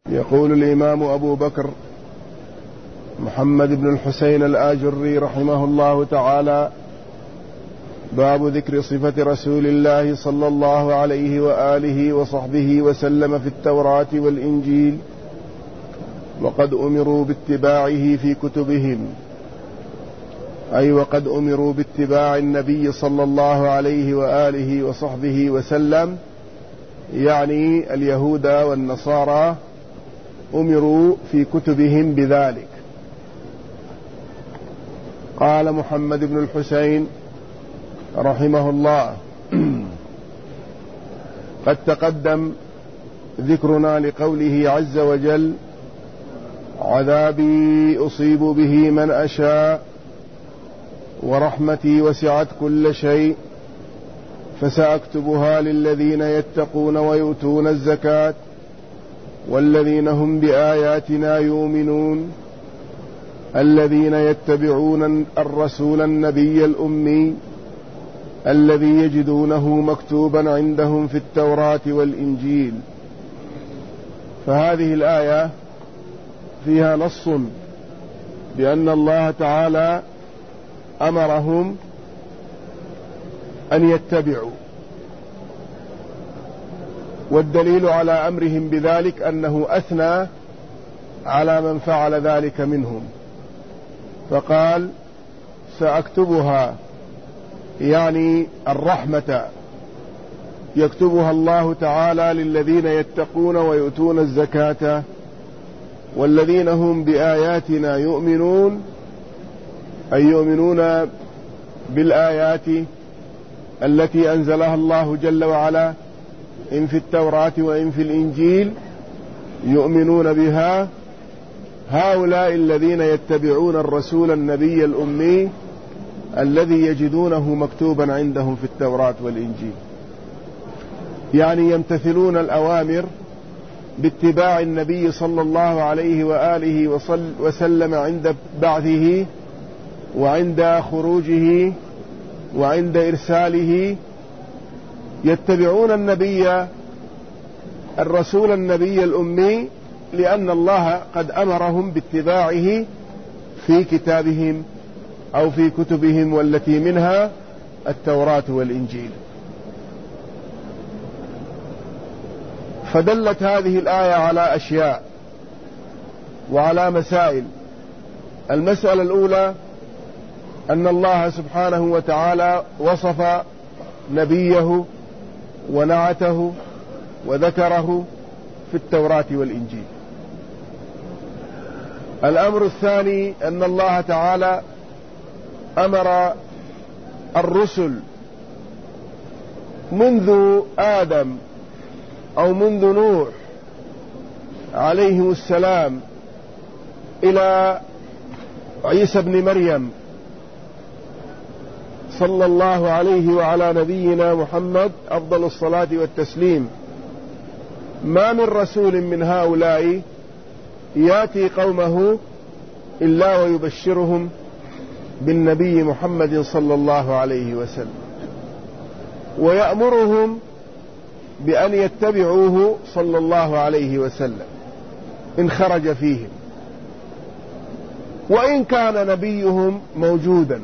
يقول الإمام أبو بكر محمد بن الحسين الآجري رحمه الله تعالى: باب ذكر صفة رسول الله صلى الله عليه وآله وصحبه وسلم في التوراة والإنجيل، وقد أمروا باتباعه في كتبهم، أي وقد أمروا باتباع النبي صلى الله عليه وآله وصحبه وسلم، يعني اليهود والنصارى أمروا في كتبهم بذلك. قال محمد بن الحسين رحمه الله: قد تقدم ذكرنا لقوله عز وجل: عذابي أصيب به من أشاء ورحمتي وسعت كل شيء فسأكتبها للذين يتقون ويؤتون الزكاة والذين هم بآياتنا يؤمنون الذين يتبعون الرسول النبي الأمي الذي يجدونه مكتوبا عندهم في التوراة والإنجيل. فهذه الآية فيها نص بأن الله تعالى أمرهم أن يتبعوا، والدليل على أمرهم بذلك أنه أثنى على من فعل ذلك منهم، فقال: سأكتبها، يعني الرحمة يكتبها الله تعالى للذين يتقون ويؤتون الزكاة والذين هم بآياتنا يؤمنون، أي يؤمنون بالآيات التي أنزلها الله جل وعلا إن في التوراة وإن في الإنجيل، يؤمنون بها. هؤلاء الذين يتبعون الرسول النبي الأمي الذي يجدونه مكتوبا عندهم في التوراة والإنجيل، يعني يمتثلون الأوامر باتباع النبي صلى الله عليه وآله وسلم عند بعثه وعند خروجه وعند إرساله، يتبعون النبي الرسول النبي الأمي لأن الله قد أمرهم باتباعه في كتابهم أو في كتبهم، والتي منها التوراة والإنجيل. فدلت هذه الآية على أشياء وعلى مسائل. المسألة الأولى أن الله سبحانه وتعالى وصف نبيه ونعته وذكره في التوراة والإنجيل. الأمر الثاني أن الله تعالى أمر الرسل منذ آدم أو منذ نوح عليهم السلام إلى عيسى بن مريم صلى الله عليه وعلى نبينا محمد أفضل الصلاة والتسليم، ما من رسول من هؤلاء يأتي قومه إلا ويبشرهم بالنبي محمد صلى الله عليه وسلم، ويأمرهم بأن يتبعوه صلى الله عليه وسلم إن خرج فيهم، وإن كان نبيهم موجودا،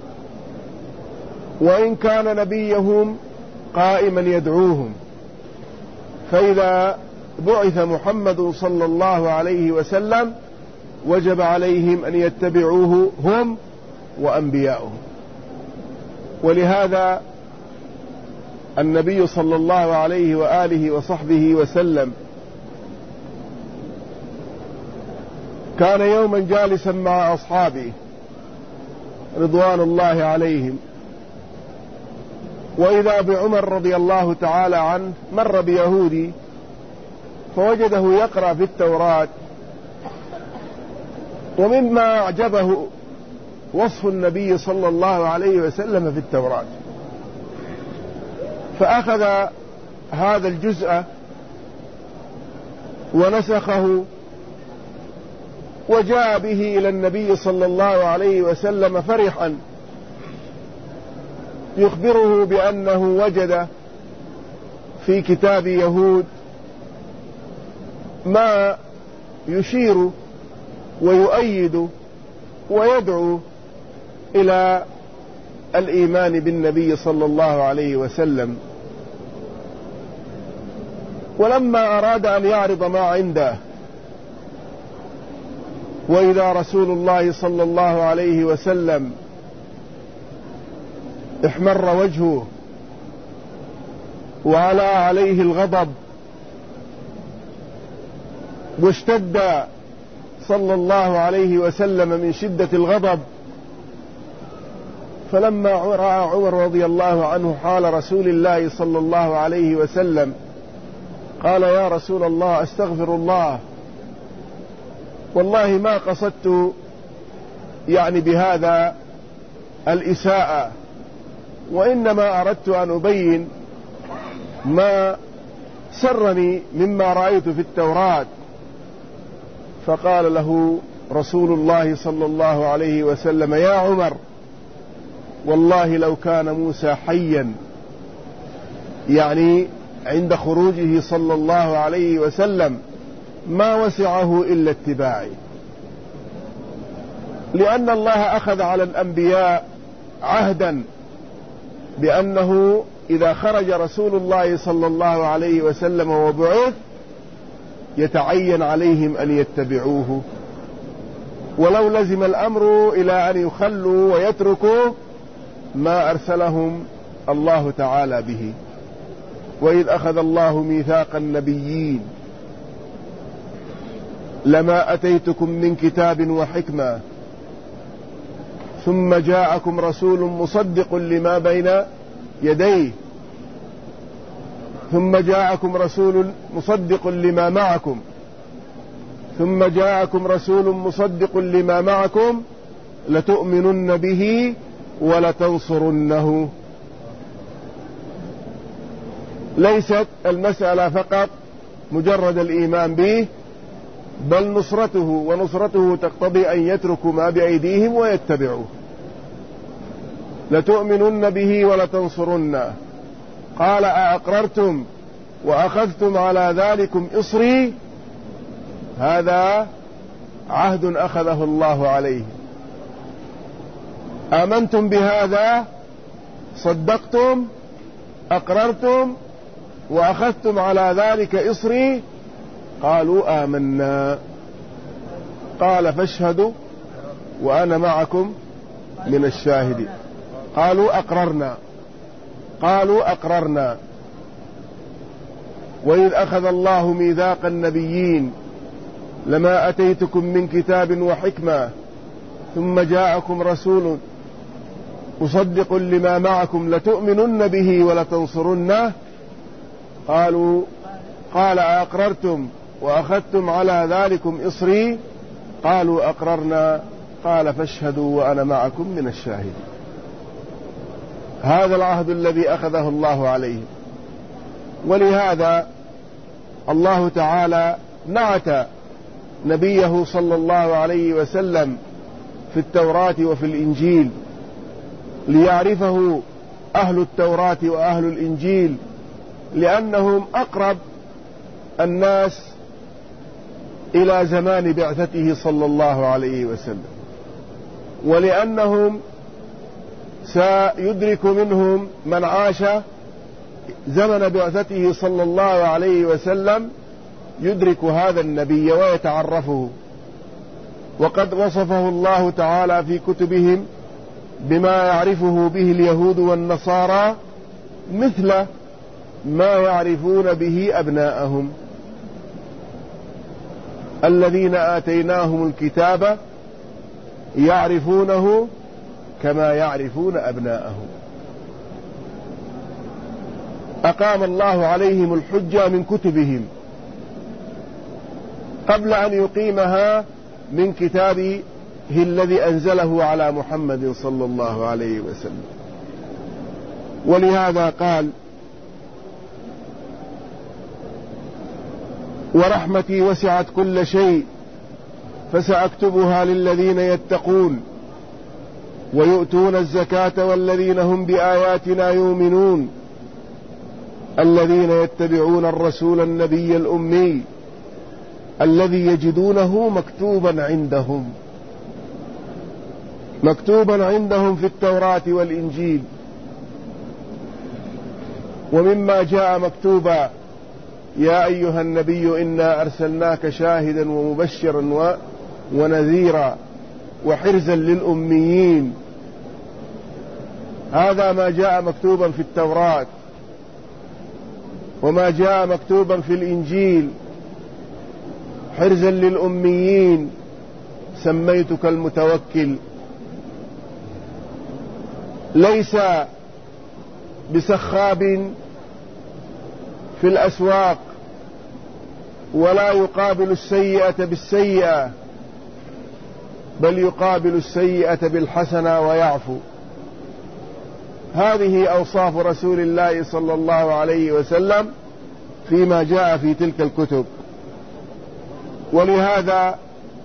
وإن كان نبيهم قائما يدعوهم. فإذا بعث محمد صلى الله عليه وسلم وجب عليهم أن يتبعوه هم وأنبياؤهم. ولهذا النبي صلى الله عليه وآله وصحبه وسلم كان يوما جالسا مع أصحابه رضوان الله عليهم، وإذا بعمر رضي الله تعالى عنه مر بيهودي فوجده يقرأ في التوراة، ومما أعجبه وصف النبي صلى الله عليه وسلم في التوراة، فأخذ هذا الجزء ونسخه وجاء به إلى النبي صلى الله عليه وسلم فرحا يخبره بأنه وجد في كتاب يهود ما يشير ويؤيد ويدعو إلى الإيمان بالنبي صلى الله عليه وسلم. ولما أراد أن يعرض ما عنده وإذا رسول الله صلى الله عليه وسلم احمر وجهه وعلى عليه الغضب واشتد صلى الله عليه وسلم من شدة الغضب، فلما رأى عمر رضي الله عنه حال رسول الله صلى الله عليه وسلم قال: يا رسول الله استغفر الله، والله ما قصدت بهذا الإساءة، وإنما أردت أن أبين ما سرني مما رأيت في التوراة. فقال له رسول الله صلى الله عليه وسلم: يا عمر، والله لو كان موسى حيا، عند خروجه صلى الله عليه وسلم، ما وسعه إلا اتباعي، لأن الله أخذ على الأنبياء عهدا بأنه إذا خرج رسول الله صلى الله عليه وسلم وبعث يتعين عليهم أن يتبعوه، ولو لزم الأمر إلى أن يخلوا ويتركوا ما أرسلهم الله تعالى به. وإذ أخذ الله ميثاق النبيين لما أتيتكم من كتاب وحكمة ثم جاءكم رسول مصدق لما بين يديه ثم جاءكم رسول مصدق لما معكم ثم جاءكم رسول مصدق لما معكم لتؤمنن به ولتنصرنه. ليست المسألة فقط مجرد الإيمان به، بل نصرته، ونصرته تقتضي أن يتركوا ما بأيديهم ويتبعوه. لتؤمنن به ولتنصرنه. قال: أأقررتم وأخذتم على ذلكم إصري؟ هذا عهد أخذه الله عليه. آمنتم بهذا؟ صدقتم؟ أقررتم وأخذتم على ذلك إصري؟ قالوا آمنا. قال: فاشهدوا وأنا معكم من الشاهدين. قالوا أقررنا. قالوا أقررنا. وإذ أخذ الله ميثاق النبيين لما أتيتكم من كتاب وحكمة ثم جاءكم رسول مصدق لما معكم لتؤمنن به ولتنصرنه. قال: أقررتم وأخذتم على ذلكم إصري؟ قالوا أقررنا. قال: فاشهدوا وأنا معكم من الشاهدين. هذا العهد الذي أخذه الله عليه. ولهذا الله تعالى نعت نبيه صلى الله عليه وسلم في التوراة وفي الإنجيل ليعرفه أهل التوراة وأهل الإنجيل، لأنهم أقرب الناس إلى زمان بعثته صلى الله عليه وسلم، ولأنهم سيدرك منهم من عاش زمن بعثته صلى الله عليه وسلم يدرك هذا النبي ويتعرفه. وقد وصفه الله تعالى في كتبهم بما يعرفه به اليهود والنصارى مثل ما يعرفون به أبناءهم. الذين آتيناهم الكتاب يعرفونه كما يعرفون أبناءهم. أقام الله عليهم الحجة من كتبهم قبل أن يقيمها من كتابه الذي أنزله على محمد صلى الله عليه وسلم. ولهذا قال: ورحمتي وسعت كل شيء فسأكتبها للذين يتقون ويؤتون الزكاة والذين هم بآياتنا يؤمنون الذين يتبعون الرسول النبي الأمي الذي يجدونه مكتوبا عندهم في التوراة والإنجيل. ومما جاء مكتوبا: يا أيها النبي إنا أرسلناك شاهدا ومبشرا ونذيرا وحرزا للأميين. هذا ما جاء مكتوبا في التوراة، وما جاء مكتوبا في الإنجيل: حرزا للأميين سميتك المتوكل. ليس بسخاب في الأسواق، ولا يقابل السيئة بالسيئة، بل يقابل السيئة بالحسنة ويعفو. هذه أوصاف رسول الله صلى الله عليه وسلم فيما جاء في تلك الكتب. ولهذا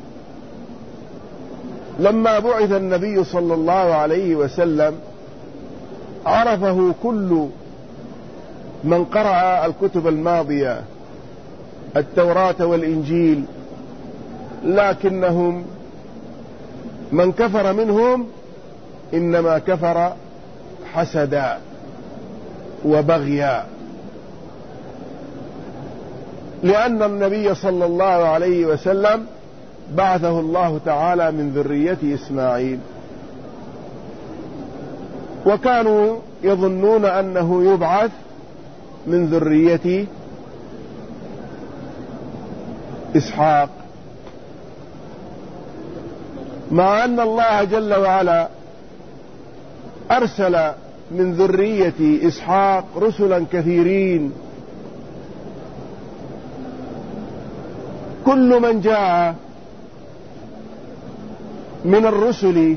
لما بعث النبي صلى الله عليه وسلم عرفه كل من قرأ الكتب الماضية، التوراة والإنجيل، لكنهم من كفر منهم إنما كفر حسدا وبغيا، لأن النبي صلى الله عليه وسلم بعثه الله تعالى من ذرية إسماعيل، وكانوا يظنون أنه يبعث من ذرية إسحاق، مع أن الله جل وعلا أرسل من ذرية إسحاق رسلا كثيرين. كل من جاء من الرسل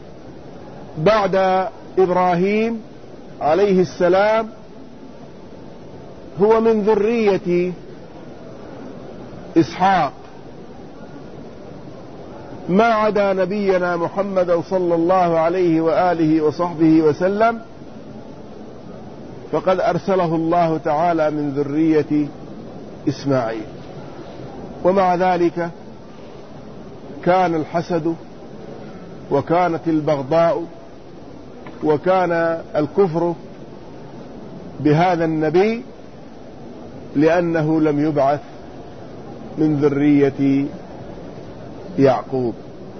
بعد إبراهيم عليه السلام هو من ذرية إسحاق، ما عدا نبينا محمد صلى الله عليه وآله وصحبه وسلم، فقد أرسله الله تعالى من ذرية إسماعيل. ومع ذلك كان الحسد وكانت البغضاء وكان الكفر بهذا النبي لأنه لم يبعث من ذرية يعقوب.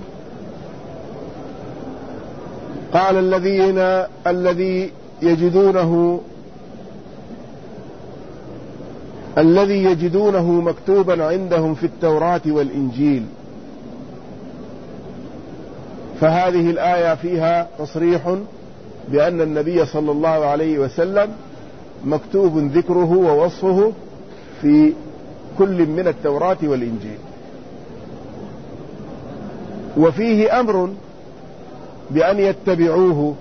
قال الذي يجدونه مكتوبا عندهم في التوراة والإنجيل. فهذه الآية فيها تصريح بأن النبي صلى الله عليه وسلم مكتوب ذكره ووصفه في كل من التوراة والإنجيل. وفيه أمر بأن يتبعوه،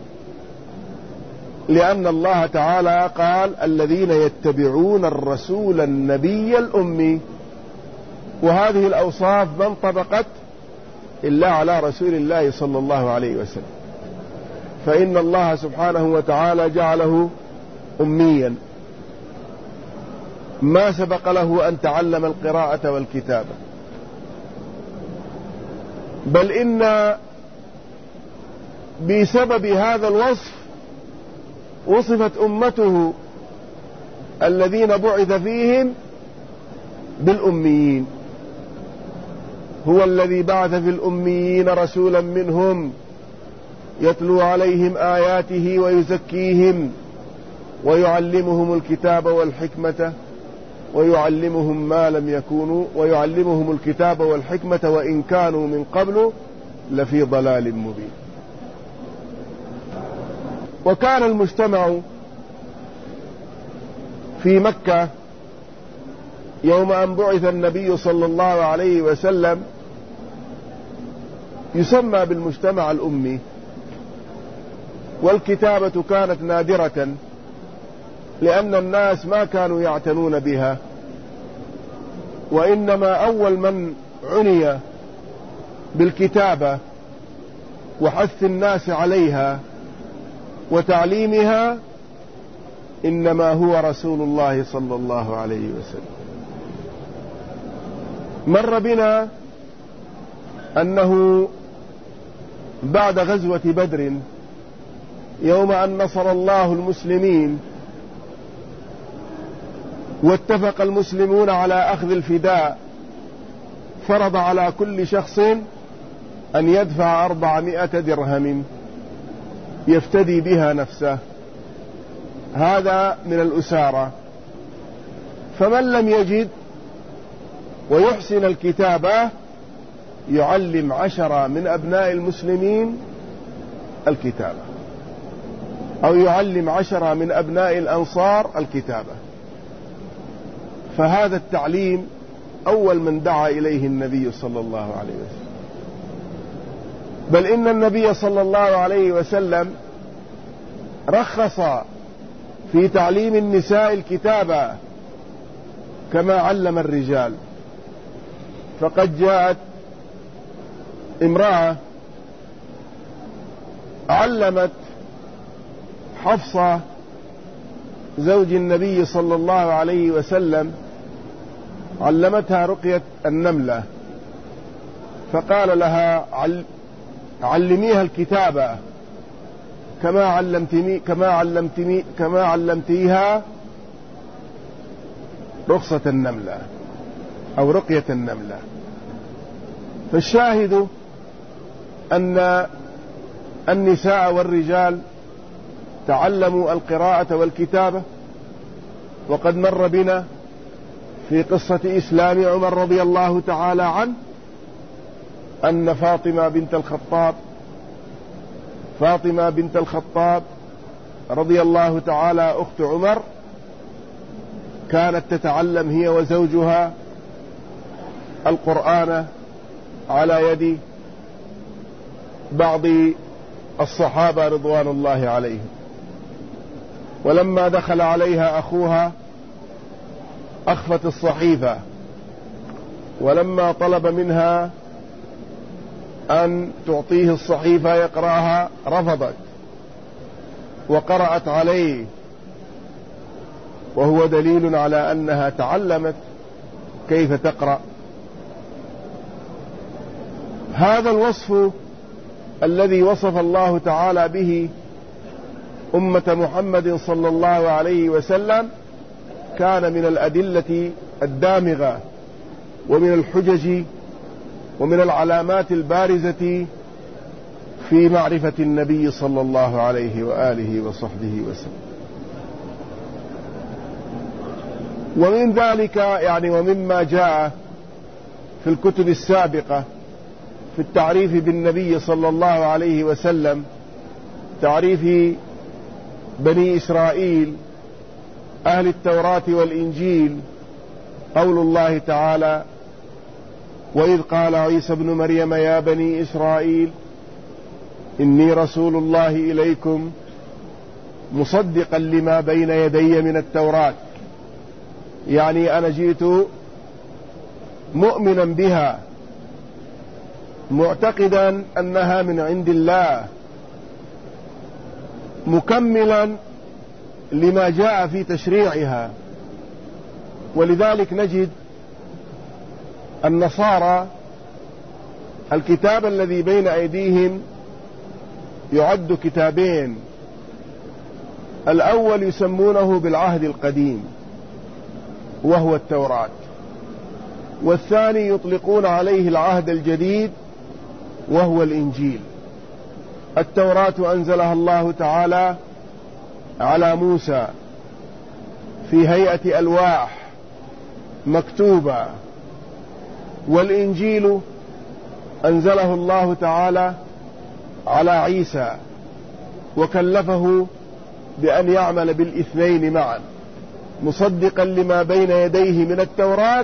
لأن الله تعالى قال: الذين يتبعون الرسول النبي الأمي. وهذه الأوصاف ما انطبقت إلا على رسول الله صلى الله عليه وسلم، فإن الله سبحانه وتعالى جعله أميا، ما سبق له أن تعلم القراءة والكتابة، بل إن بسبب هذا الوصف وصفت أمته الذين بعث فيهم بالأميين. هو الذي بعث في الأميين رسولا منهم يتلو عليهم آياته ويزكيهم ويعلمهم الكتاب والحكمة ويعلمهم ما لم يكونوا ويعلمهم الكتاب والحكمة وإن كانوا من قبل لفي ضلال مبين. وكان المجتمع في مكة يوم أن بعث النبي صلى الله عليه وسلم يسمى بالمجتمع الأمي، والكتابة كانت نادرة لأن الناس ما كانوا يعتنون بها، وإنما أول من عني بالكتابة وحث الناس عليها وتعليمها إنما هو رسول الله صلى الله عليه وسلم. مر بنا أنه بعد غزوة بدر يوم أن نصر الله المسلمين واتفق المسلمون على أخذ الفداء، فرض على كل شخص أن يدفع 400 درهم يفتدي بها نفسه، هذا من الأسارة. فمن لم يجد ويحسن الكتابة يعلم 10 من أبناء المسلمين الكتابة، أو يعلم 10 من أبناء الأنصار الكتابة. فهذا التعليم أول من دعا إليه النبي صلى الله عليه وسلم، بل إن النبي صلى الله عليه وسلم رخص في تعليم النساء الكتابة كما علم الرجال. فقد جاءت امرأة علمت حفصة زوج النبي صلى الله عليه وسلم، علمتها رقية النملة، فقال لها علميها الكتابة كما علمتيها رقصة النملة أو رقية النملة. فالشاهد أن النساء والرجال تعلموا القراءة والكتابة. وقد مر بنا في قصة إسلام عمر رضي الله تعالى عنه أن فاطمة بنت الخطاب رضي الله تعالى أخت عمر كانت تتعلم هي وزوجها القرآن على يد بعض الصحابة رضوان الله عليهم. ولما دخل عليها أخوها أخفت الصحيفة، ولما طلب منها أن تعطيه الصحيفة يقرأها رفضت وقرأت عليه، وهو دليل على أنها تعلمت كيف تقرأ. هذا الوصف الذي وصف الله تعالى به أمة محمد صلى الله عليه وسلم كان من الأدلة الدامغة ومن الحجج ومن العلامات البارزة في معرفة النبي صلى الله عليه وآله وصحبه وسلم. ومن ذلك ومما جاء في الكتب السابقة في التعريف بالنبي صلى الله عليه وسلم، تعريف بني إسرائيل أهل التوراة والإنجيل، قول الله تعالى: وإذ قال عيسى ابن مريم يا بني إسرائيل إني رسول الله إليكم مصدقا لما بين يدي من التوراة، يعني أنا جئت مؤمنا بها معتقدا أنها من عند الله، مكملا لما جاء في تشريعها. ولذلك نجد النصارى الكتاب الذي بين أيديهم يعد كتابين: الأول يسمونه بالعهد القديم وهو التوراة، والثاني يطلقون عليه العهد الجديد وهو الإنجيل. التوراة أنزلها الله تعالى على موسى في هيئة ألواح مكتوبة، والإنجيل أنزله الله تعالى على عيسى وكلفه بأن يعمل بالاثنين معا، مصدقا لما بين يديه من التوراة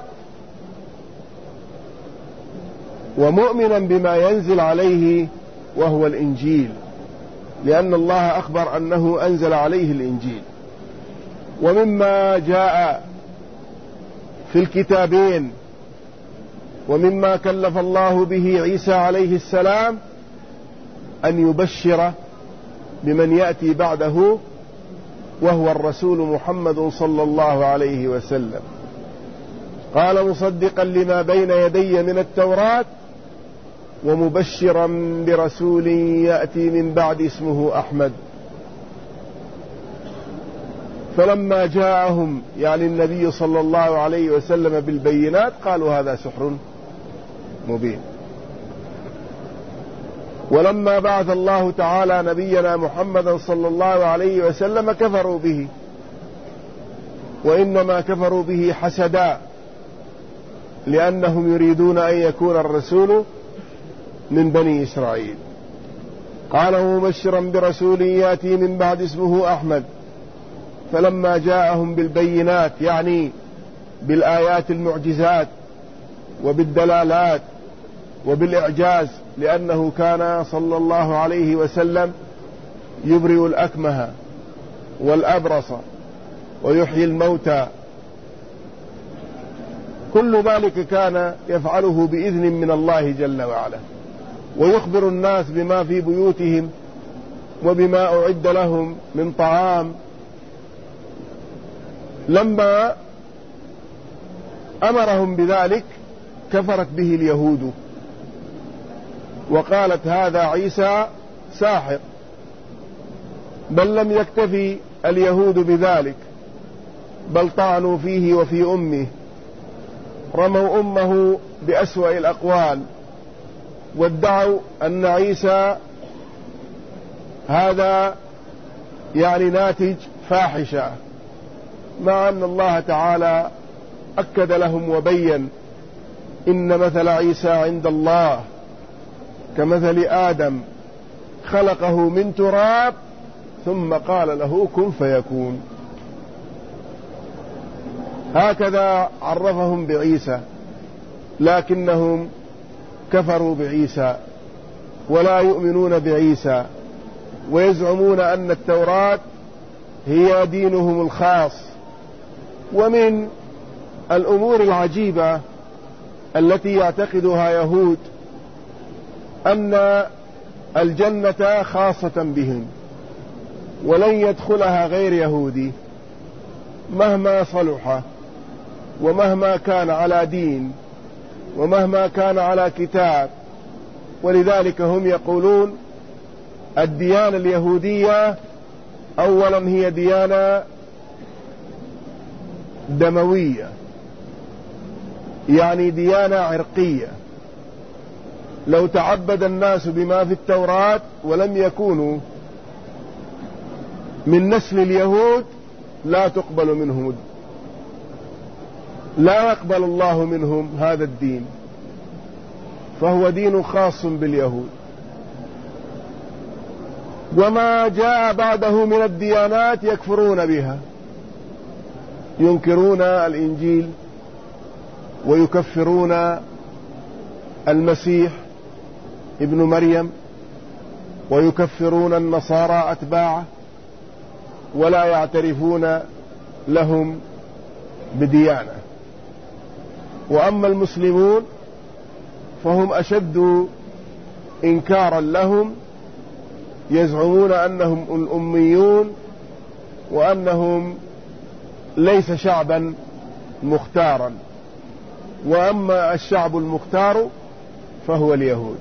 ومؤمنا بما ينزل عليه وهو الإنجيل، لأن الله أخبر أنه أنزل عليه الإنجيل. ومما جاء في الكتابين ومما كلف الله به عيسى عليه السلام أن يبشر بمن يأتي بعده وهو الرسول محمد صلى الله عليه وسلم. قال مصدقا لما بين يدي من التوراة ومبشرا برسول يأتي من بعد اسمه أحمد. فلما جاءهم يعني النبي صلى الله عليه وسلم بالبينات قالوا هذا سحر مبين. ولما بعث الله تعالى نبينا محمدا صلى الله عليه وسلم كفروا به، وإنما كفروا به حسدا، لأنهم يريدون أن يكون الرسول من بني إسرائيل. قال مبشرا برسول يأتي من بعد اسمه أحمد. فلما جاءهم بالبينات يعني بالآيات المعجزات وبالدلالات وبالإعجاز، لأنه كان صلى الله عليه وسلم يبرئ الأكمه والأبرص ويحيي الموتى، كل ذلك كان يفعله بإذن من الله جل وعلا، ويخبر الناس بما في بيوتهم وبما أعد لهم من طعام. لما أمرهم بذلك كفرت به اليهود وقالت هذا عيسى ساحر، بل لم يكتفي اليهود بذلك، بل طعنوا فيه وفي أمه، رموا أمه بأسوأ الأقوال، وادعوا أن عيسى هذا يعني ناتج فاحشة، مع أن الله تعالى أكد لهم وبين إن مثل عيسى عند الله كمثل آدم خلقه من تراب ثم قال له كن فيكون. هكذا عرفهم بعيسى، لكنهم كفروا بعيسى ولا يؤمنون بعيسى، ويزعمون أن التوراة هي دينهم الخاص. ومن الأمور العجيبة التي يعتقدها يهود أن الجنة خاصة بهم ولن يدخلها غير يهودي مهما صلح ومهما كان على دين ومهما كان على كتاب. ولذلك هم يقولون الديانة اليهودية أولا هي ديانة دموية، يعني ديانة عرقية، لو تعبد الناس بما في التوراة ولم يكونوا من نسل اليهود لا تقبل منهم، لا يقبل الله منهم هذا الدين، فهو دين خاص باليهود. وما جاء بعده من الديانات يكفرون بها، ينكرون الإنجيل ويكفرون المسيح ابن مريم ويكفرون النصارى أتباعه ولا يعترفون لهم بديانة. وأما المسلمون فهم أشد إنكارا لهم، يزعمون أنهم الأميون وأنهم ليس شعبا مختارا، وأما الشعب المختار فهو اليهود.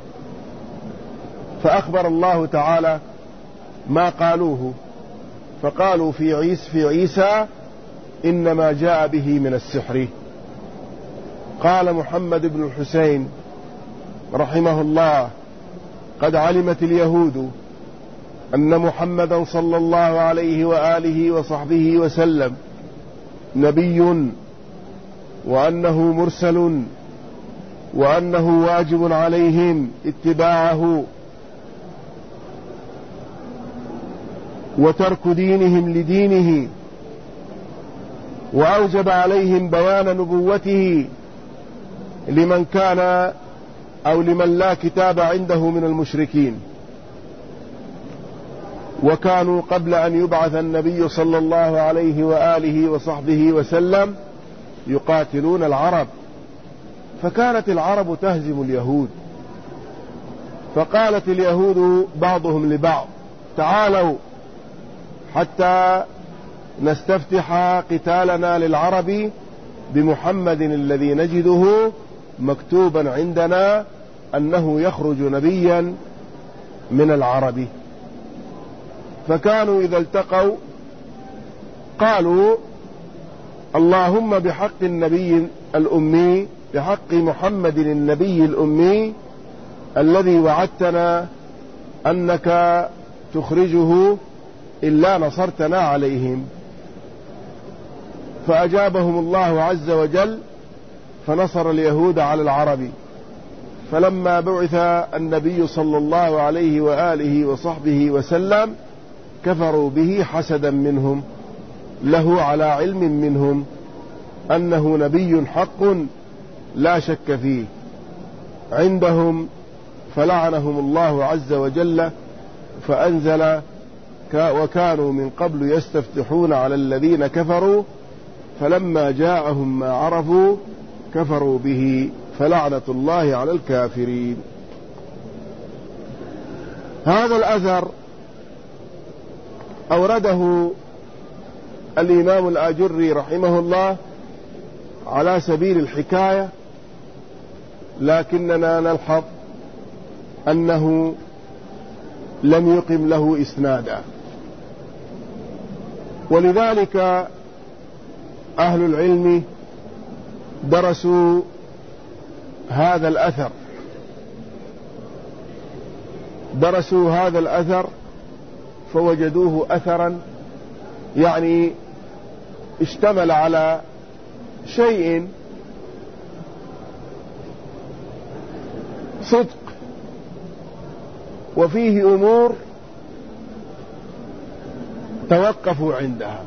فأخبر الله تعالى ما قالوه، فقالوا في عيسى إنما جاء به من السحر. قال محمد بن الحسين رحمه الله قد علمت اليهود أن محمدا صلى الله عليه وآله وصحبه وسلم نبي وأنه مرسل وأنه واجب عليهم اتباعه وترك دينهم لدينه، وأوجب عليهم بيان نبوته لمن كان أو لمن لا كتاب عنده من المشركين. وكانوا قبل أن يبعث النبي صلى الله عليه وآله وصحبه وسلم يقاتلون العرب، فكانت العرب تهزم اليهود، فقالت اليهود بعضهم لبعض تعالوا حتى نستفتح قتالنا للعرب بمحمد الذي نجده مكتوبا عندنا أنه يخرج نبيا من العرب. فكانوا إذا التقوا قالوا اللهم بحق النبي الأمي، بحق محمد النبي الأمي الذي وعدتنا أنك تخرجه إلا نصرتنا عليهم. فأجابهم الله عز وجل فنصر اليهود على العرب. فلما بعث النبي صلى الله عليه وآله وصحبه وسلم كفروا به حسدا منهم له على علم منهم أنه نبي حق لا شك فيه عندهم، فلعنهم الله عز وجل فأنزل وكانوا من قبل يستفتحون على الذين كفروا فلما جاءهم ما عرفوا كفروا به فلعنة الله على الكافرين. هذا الأثر أورده الإمام الآجري رحمه الله على سبيل الحكاية، لكننا نلحظ أنه لم يقم له إسنادا، ولذلك أهل العلم درسوا هذا الأثر فوجدوه أثرا يعني اشتمل على شيء صدق وفيه أمور توقفوا عندها.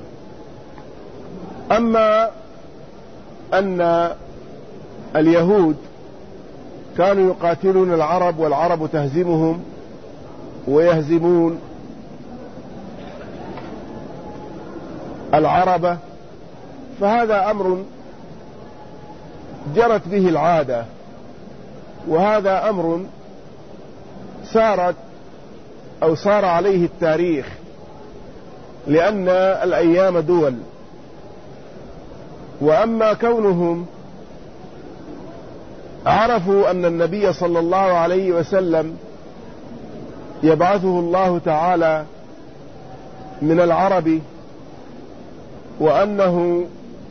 أما أن اليهود كانوا يقاتلون العرب والعرب تهزمهم ويهزمون العرب، فهذا أمر جرت به العادة، وهذا أمر صار عليه التاريخ، لأن الأيام دول. وأما كونهم عرفوا أن النبي صلى الله عليه وسلم يبعثه الله تعالى من العرب وأنه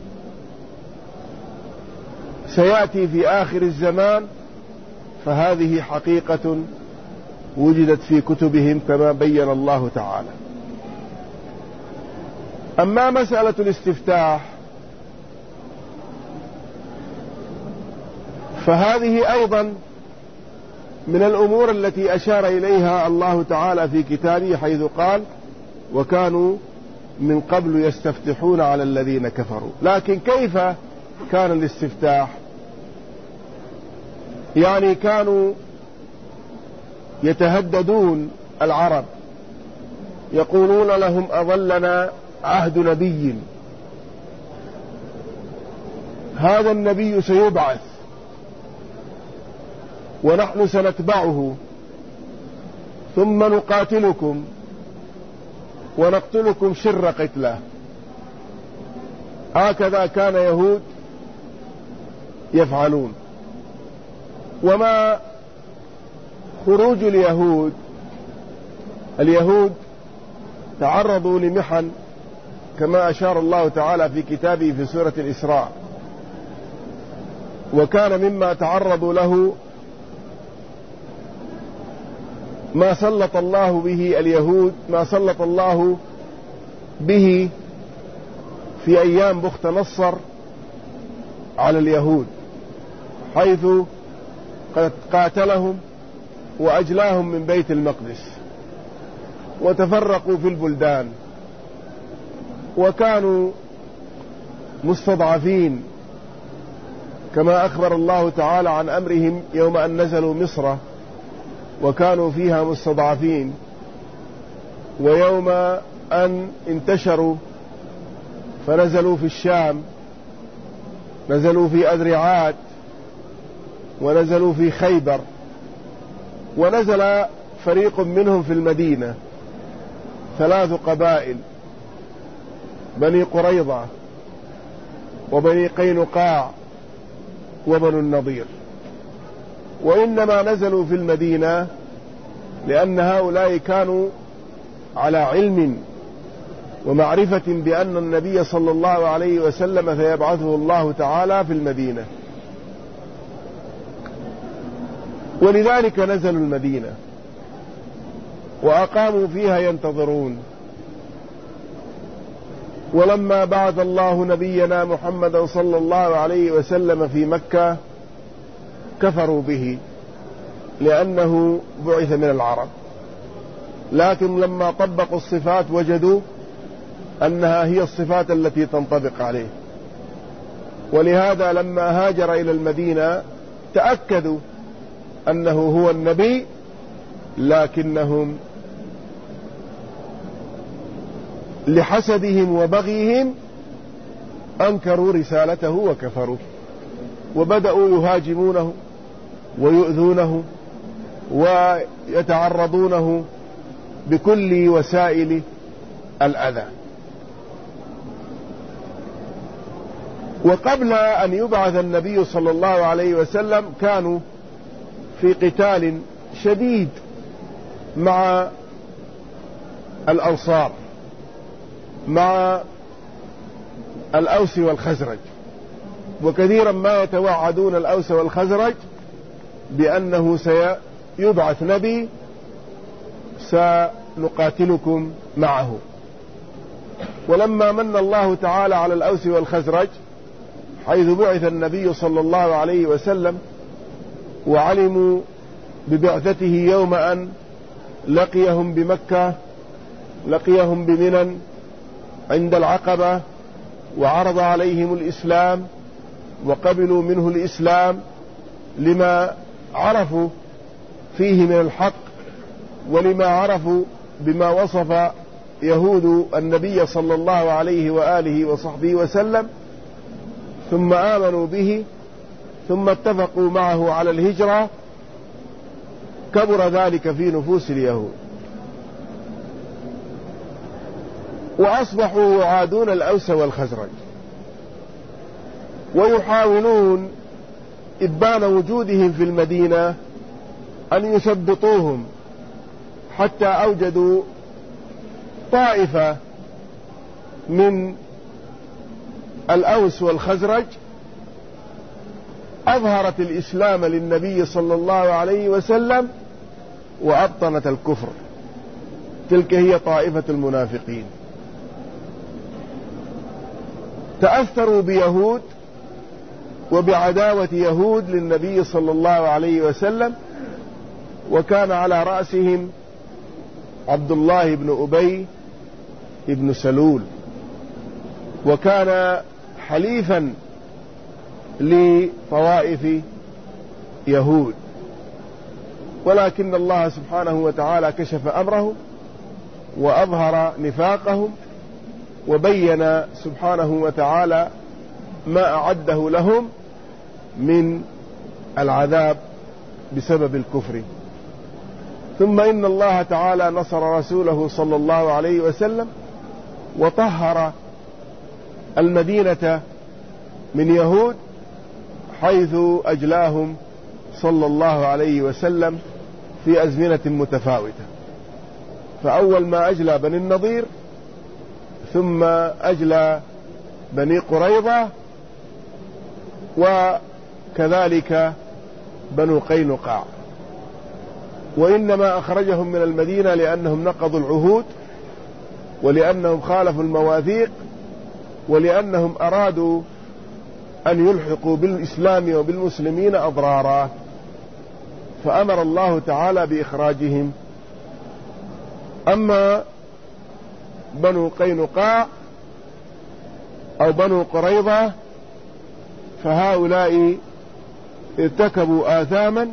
سيأتي في آخر الزمان، فهذه حقيقة وجدت في كتبهم كما بين الله تعالى. أما مسألة الاستفتاح فهذه أيضا من الأمور التي أشار إليها الله تعالى في كتابه حيث قال وكانوا من قبل يستفتحون على الذين كفروا. لكن كيف كان الاستفتاح؟ يعني كانوا يتهددون العرب، يقولون لهم أظلنا عهد نبي، هذا النبي سيبعث ونحن سنتبعه ثم نقاتلكم ونقتلكم شر قتله. هكذا كان يهود يفعلون. وما خروج اليهود تعرضوا لمحن كما أشار الله تعالى في كتابه في سورة الإسراء، وكان مما تعرضوا له ما سلط الله به اليهود، ما سلط الله به في أيام بخت نصر على اليهود، حيث قد قاتلهم وأجلاهم من بيت المقدس وتفرقوا في البلدان، وكانوا مستضعفين كما أخبر الله تعالى عن أمرهم يوم أن نزلوا مصر وكانوا فيها مستضعفين، ويوم أن انتشروا فنزلوا في الشام، نزلوا في أذرعات، ونزلوا في خيبر، ونزل فريق منهم في المدينة 3 قبائل: بني قريظة وبني قينقاع وبنو النضير، وإنما نزلوا في المدينة لأن هؤلاء كانوا على علم ومعرفة بأن النبي صلى الله عليه وسلم سيبعثه الله تعالى في المدينة، ولذلك نزلوا المدينة وأقاموا فيها ينتظرون. ولما بعث الله نبينا محمدا صلى الله عليه وسلم في مكة كفروا به لأنه بعث من العرب، لكن لما طبقوا الصفات وجدوا أنها هي الصفات التي تنطبق عليه، ولهذا لما هاجر إلى المدينة تأكدوا أنه هو النبي، لكنهم لحسدهم وبغيهم أنكروا رسالته وكفروا، وبدأوا يهاجمونه ويؤذونه ويتعرضونه بكل وسائل الأذى. وقبل أن يبعث النبي صلى الله عليه وسلم كانوا في قتال شديد مع الأنصار، مع الأوس والخزرج، وكثيرا ما يتوعدون الأوس والخزرج بأنه سيبعث نبي سنقاتلكم معه. ولما من الله تعالى على الأوس والخزرج حيث بعث النبي صلى الله عليه وسلم وعلموا ببعثته يوم أن لقيهم بمكة، لقيهم بمنى عند العقبة، وعرض عليهم الإسلام وقبلوا منه الإسلام لما عرفوا فيه من الحق، ولما عرفوا بما وصف يهود النبي صلى الله عليه وآله وصحبه وسلم، ثم آمنوا به، ثم اتفقوا معه على الهجرة، كبر ذلك في نفوس اليهود، وأصبحوا يعادون الأوس والخزرج ويحاولون إبان وجودهم في المدينة أن يثبطوهم، حتى أوجدوا طائفة من الأوس والخزرج أظهرت الإسلام للنبي صلى الله عليه وسلم وأبطنت الكفر، تلك هي طائفة المنافقين. تأثروا بيهود وبعداوة يهود للنبي صلى الله عليه وسلم، وكان على رأسهم عبد الله بن أبي بن سلول، وكان حليفا لطوائف يهود، ولكن الله سبحانه وتعالى كشف أمره وأظهر نفاقهم، وبين سبحانه وتعالى ما أعده لهم من العذاب بسبب الكفر. ثم إن الله تعالى نصر رسوله صلى الله عليه وسلم وطهر المدينة من يهود، حيث أجلاهم صلى الله عليه وسلم في أزمنة متفاوتة، فأول ما أجلى بني النضير، ثم أجلى بني قريظة، وكذلك بنو قينقاع. وإنما أخرجهم من المدينة لأنهم نقضوا العهود، ولأنهم خالفوا المواثيق، ولأنهم أرادوا أن يلحقوا بالإسلام وبالمسلمين أضرارا، فأمر الله تعالى بإخراجهم. أما بنو قينقاع أو بنو قريظة فهؤلاء ارتكبوا آثاما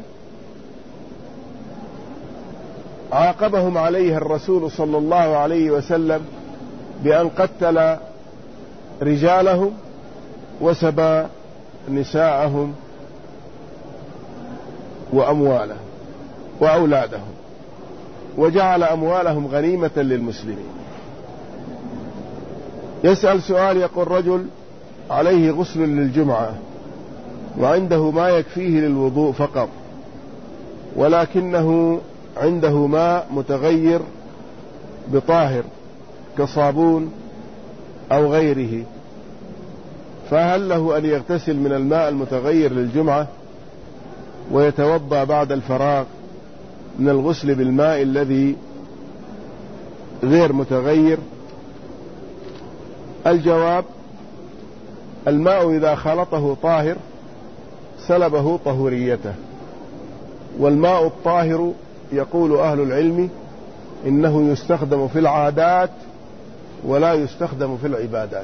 عاقبهم عليها الرسول صلى الله عليه وسلم بأن قتل رجالهم وسبى نساءهم وأموالهم وأولادهم، وجعل أموالهم غنيمة للمسلمين. يسأل سؤال، يقول رجل عليه غسل للجمعة وعنده ما يكفيه للوضوء فقط، ولكنه عنده ماء متغير بطاهر كصابون أو غيره، فهل له أن يغتسل من الماء المتغير للجمعة ويتوضأ بعد الفراغ من الغسل بالماء الذي غير متغير؟ الجواب: الماء إذا خلطه طاهر سلبه طهوريته، والماء الطاهر يقول أهل العلم إنه يستخدم في العادات ولا يستخدم في العبادات.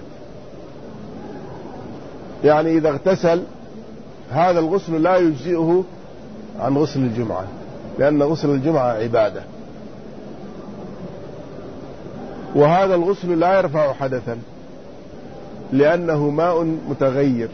يعني إذا اغتسل هذا الغسل لا يجزئه عن غسل الجمعة، لأن غسل الجمعة عبادة، وهذا الغسل لا يرفع حدثا لأنه ماء متغير.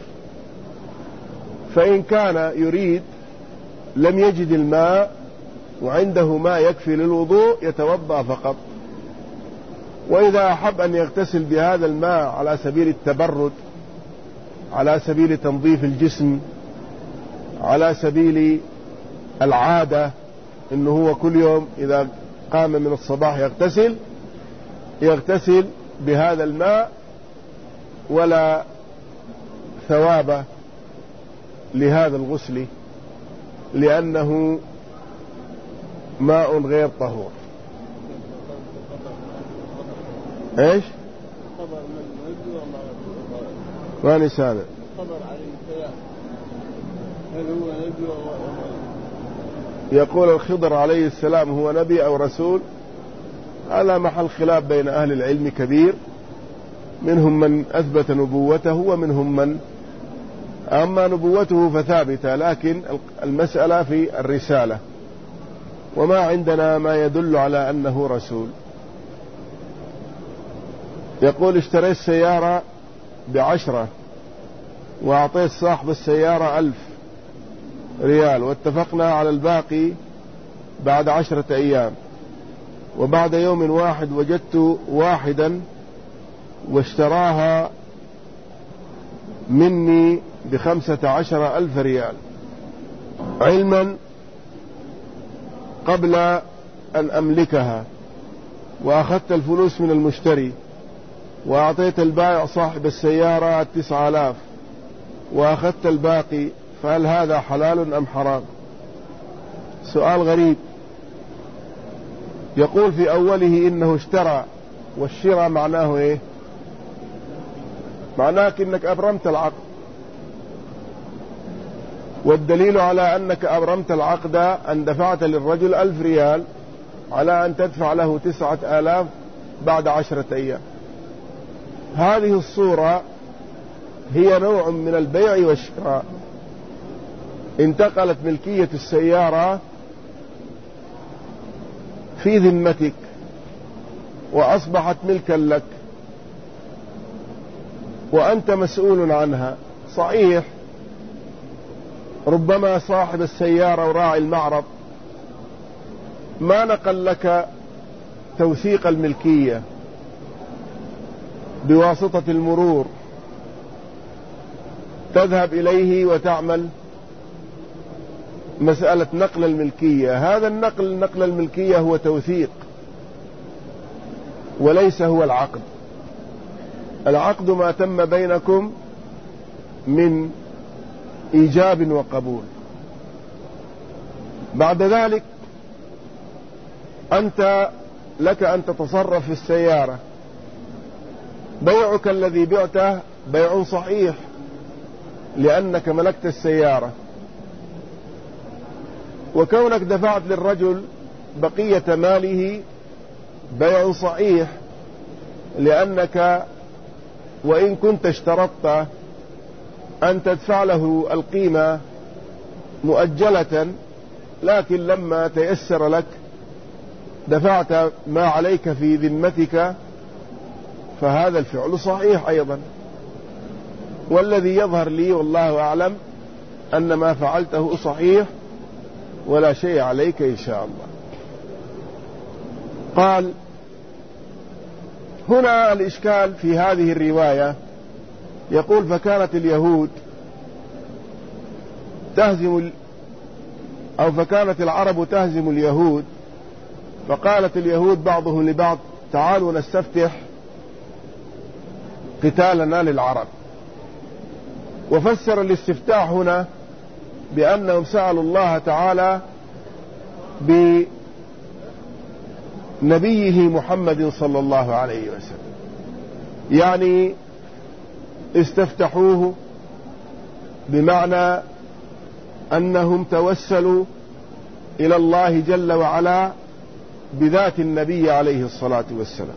فإن كان يريد لم يجد الماء وعنده ماء يكفي للوضوء يتوضأ فقط، وإذا أحب أن يغتسل بهذا الماء على سبيل التبرد، على سبيل تنظيف الجسم، على سبيل العادة، إنه هو كل يوم إذا قام من الصباح يغتسل بهذا الماء ولا ثواب لهذا الغسل لأنه ماء غير طهور. ايش؟ ماني سامع. يقول الخضر عليه السلام هو نبي أو رسول؟ على محل خلاف بين أهل العلم كبير، منهم من أثبت نبوته ومنهم من أما نبوته فثابتة، لكن المسألة في الرسالة، وما عندنا ما يدل على أنه رسول. يقول اشتريت سيارة ب10 وأعطيت صاحب السيارة 1000 ريال، واتفقنا على الباقي بعد 10 أيام، وبعد يوم واحد وجدت واحدا واشتراها مني ب15,000 ريال، علما قبل أن أملكها، وأخذت الفلوس من المشتري وأعطيت البائع صاحب السيارة 9,000 وأخذت الباقي، فهل هذا حلال أم حرام؟ سؤال غريب. يقول في أوله إنه اشترى، والشراء معناه إيه؟ معناه إنك أبرمت العقد، والدليل على أنك أبرمت العقد أن دفعت للرجل 1000 ريال على أن تدفع له 9,000 بعد 10 أيام. هذه الصورة هي نوع من البيع والشراء. انتقلت ملكية السيارة في ذمتك وأصبحت ملكا لك وأنت مسؤول عنها. صحيح ربما صاحب السيارة وراعي المعرض ما نقل لك توثيق الملكية بواسطة المرور، تذهب إليه وتعمل مسألة نقل الملكية. هذا نقل الملكية هو توثيق وليس هو العقد. العقد ما تم بينكم من إيجاب وقبول. بعد ذلك أنت لك أن تتصرف في السيارة. بيعك الذي بعته بيع صحيح لأنك ملكت السيارة، وكونك دفعت للرجل بقية ماله بيع صحيح لأنك وإن كنت اشترطت أن تدفع له القيمة مؤجلة، لكن لما تيسر لك دفعت ما عليك في ذمتك، فهذا الفعل صحيح أيضا. والذي يظهر لي والله أعلم أن ما فعلته صحيح ولا شيء عليك إن شاء الله. قال هنا الإشكال في هذه الرواية يقول فكانت اليهود فكانت العرب تهزم اليهود، فقالت اليهود بعضهم لبعض تعالوا نستفتح قتالنا للعرب. وفسر الاستفتاح هنا بأنهم سألوا الله تعالى بنبيه محمد صلى الله عليه وسلم، يعني استفتحوه بمعنى أنهم توسلوا إلى الله جل وعلا بذات النبي عليه الصلاة والسلام،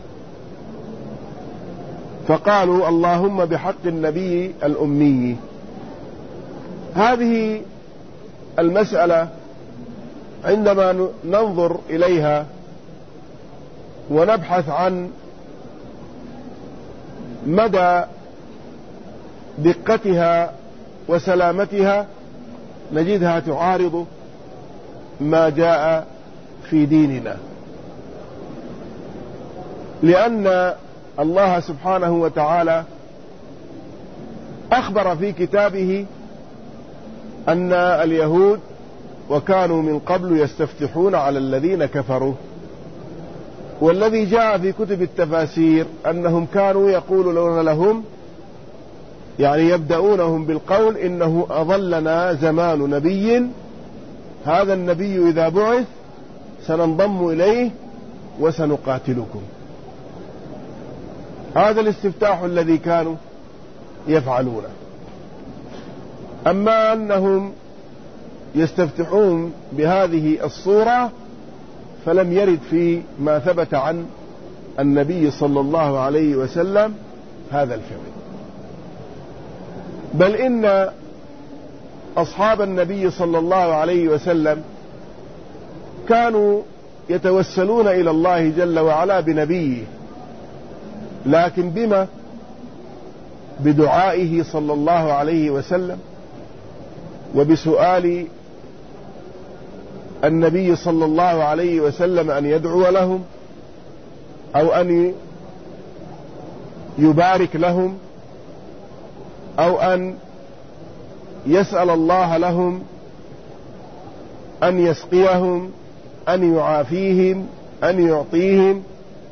فقالوا اللهم بحق النبي الأمي. هذه المسألة عندما ننظر إليها ونبحث عن مدى دقتها وسلامتها نجدها تعارض ما جاء في ديننا، لأن الله سبحانه وتعالى أخبر في كتابه أن اليهود وكانوا من قبل يستفتحون على الذين كفروا، والذي جاء في كتب التفاسير أنهم كانوا يقولون لهم، يعني يبدأونهم بالقول إنه أظلنا زمان نبي، هذا النبي إذا بعث سننضم إليه وسنقاتلكم. هذا الاستفتاح الذي كانوا يفعلونه. أما أنهم يستفتحون بهذه الصورة فلم يرد في ما ثبت عن النبي صلى الله عليه وسلم هذا الفعل، بل إن أصحاب النبي صلى الله عليه وسلم كانوا يتوسلون إلى الله جل وعلا بنبيه، لكن بما؟ بدعائه صلى الله عليه وسلم، وبسؤال النبي صلى الله عليه وسلم أن يدعو لهم أو أن يبارك لهم أو أن يسأل الله لهم أن يسقيهم، أن يعافيهم، أن يعطيهم.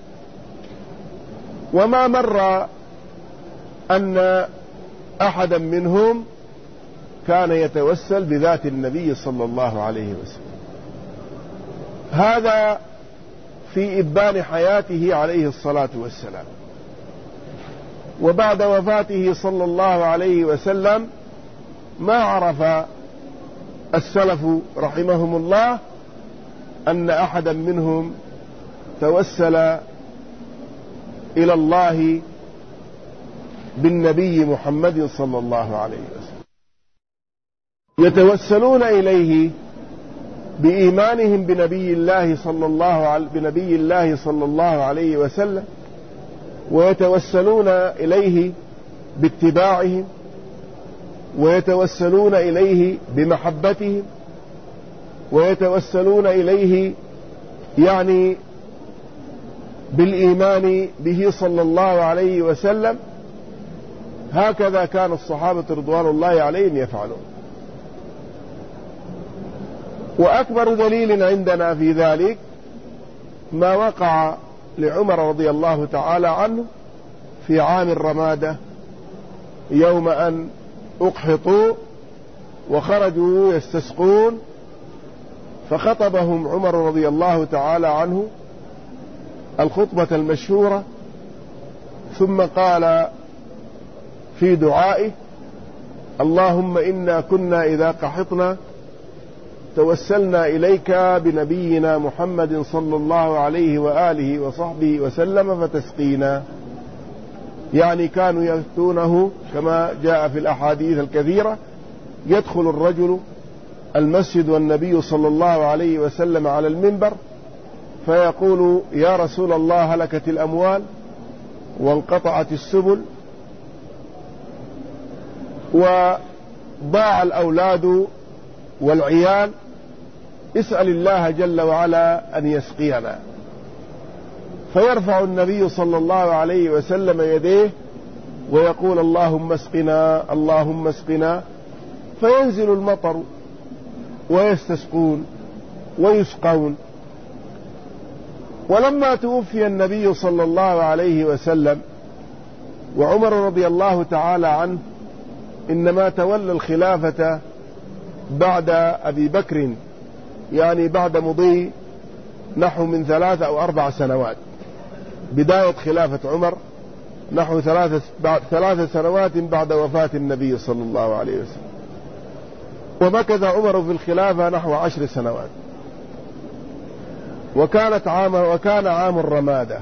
وما مر أن أحدا منهم كان يتوسل بذات النبي صلى الله عليه وسلم. هذا في إبان حياته عليه الصلاة والسلام. وبعد وفاته صلى الله عليه وسلم ما عرف السلف رحمهم الله أن أحدا منهم توسل إلى الله بالنبي محمد صلى الله عليه وسلم. يتوسلون إليه بإيمانهم بنبي الله صلى الله عليه وسلم، ويتوسلون إليه باتباعهم، ويتوسلون إليه بمحبتهم، ويتوسلون إليه يعني بالإيمان به صلى الله عليه وسلم. هكذا كان الصحابة رضوان الله عليهم يفعلون. وأكبر دليل عندنا في ذلك ما وقع لعمر رضي الله تعالى عنه في عام الرمادة، يوم أن أقحطوا وخرجوا يستسقون، فخطبهم عمر رضي الله تعالى عنه الخطبة المشهورة، ثم قال في دعائه: اللهم إنا كنا إذا قحطنا توسلنا إليك بنبينا محمد صلى الله عليه وآله وصحبه وسلم فتسقينا. يعني كانوا يأتونه كما جاء في الأحاديث الكثيرة، يدخل الرجل المسجد والنبي صلى الله عليه وسلم على المنبر فيقول: يا رسول الله، هلكت الأموال وانقطعت السبل وضاع الأولاد والعيال، اسأل الله جل وعلا أن يسقينا. فيرفع النبي صلى الله عليه وسلم يديه ويقول اللهم اسقنا اللهم اسقنا، فينزل المطر ويستسقون ويسقون. ولما توفي النبي صلى الله عليه وسلم وعمر رضي الله تعالى عنه إنما تولى الخلافة بعد أبي بكر، يعني بعد مضي نحو من 3 أو 4 سنوات. بداية خلافة عمر نحو 3 سنوات بعد وفاة النبي صلى الله عليه وسلم، ومكث عمر في الخلافة نحو 10 سنوات. وكان عام الرمادة،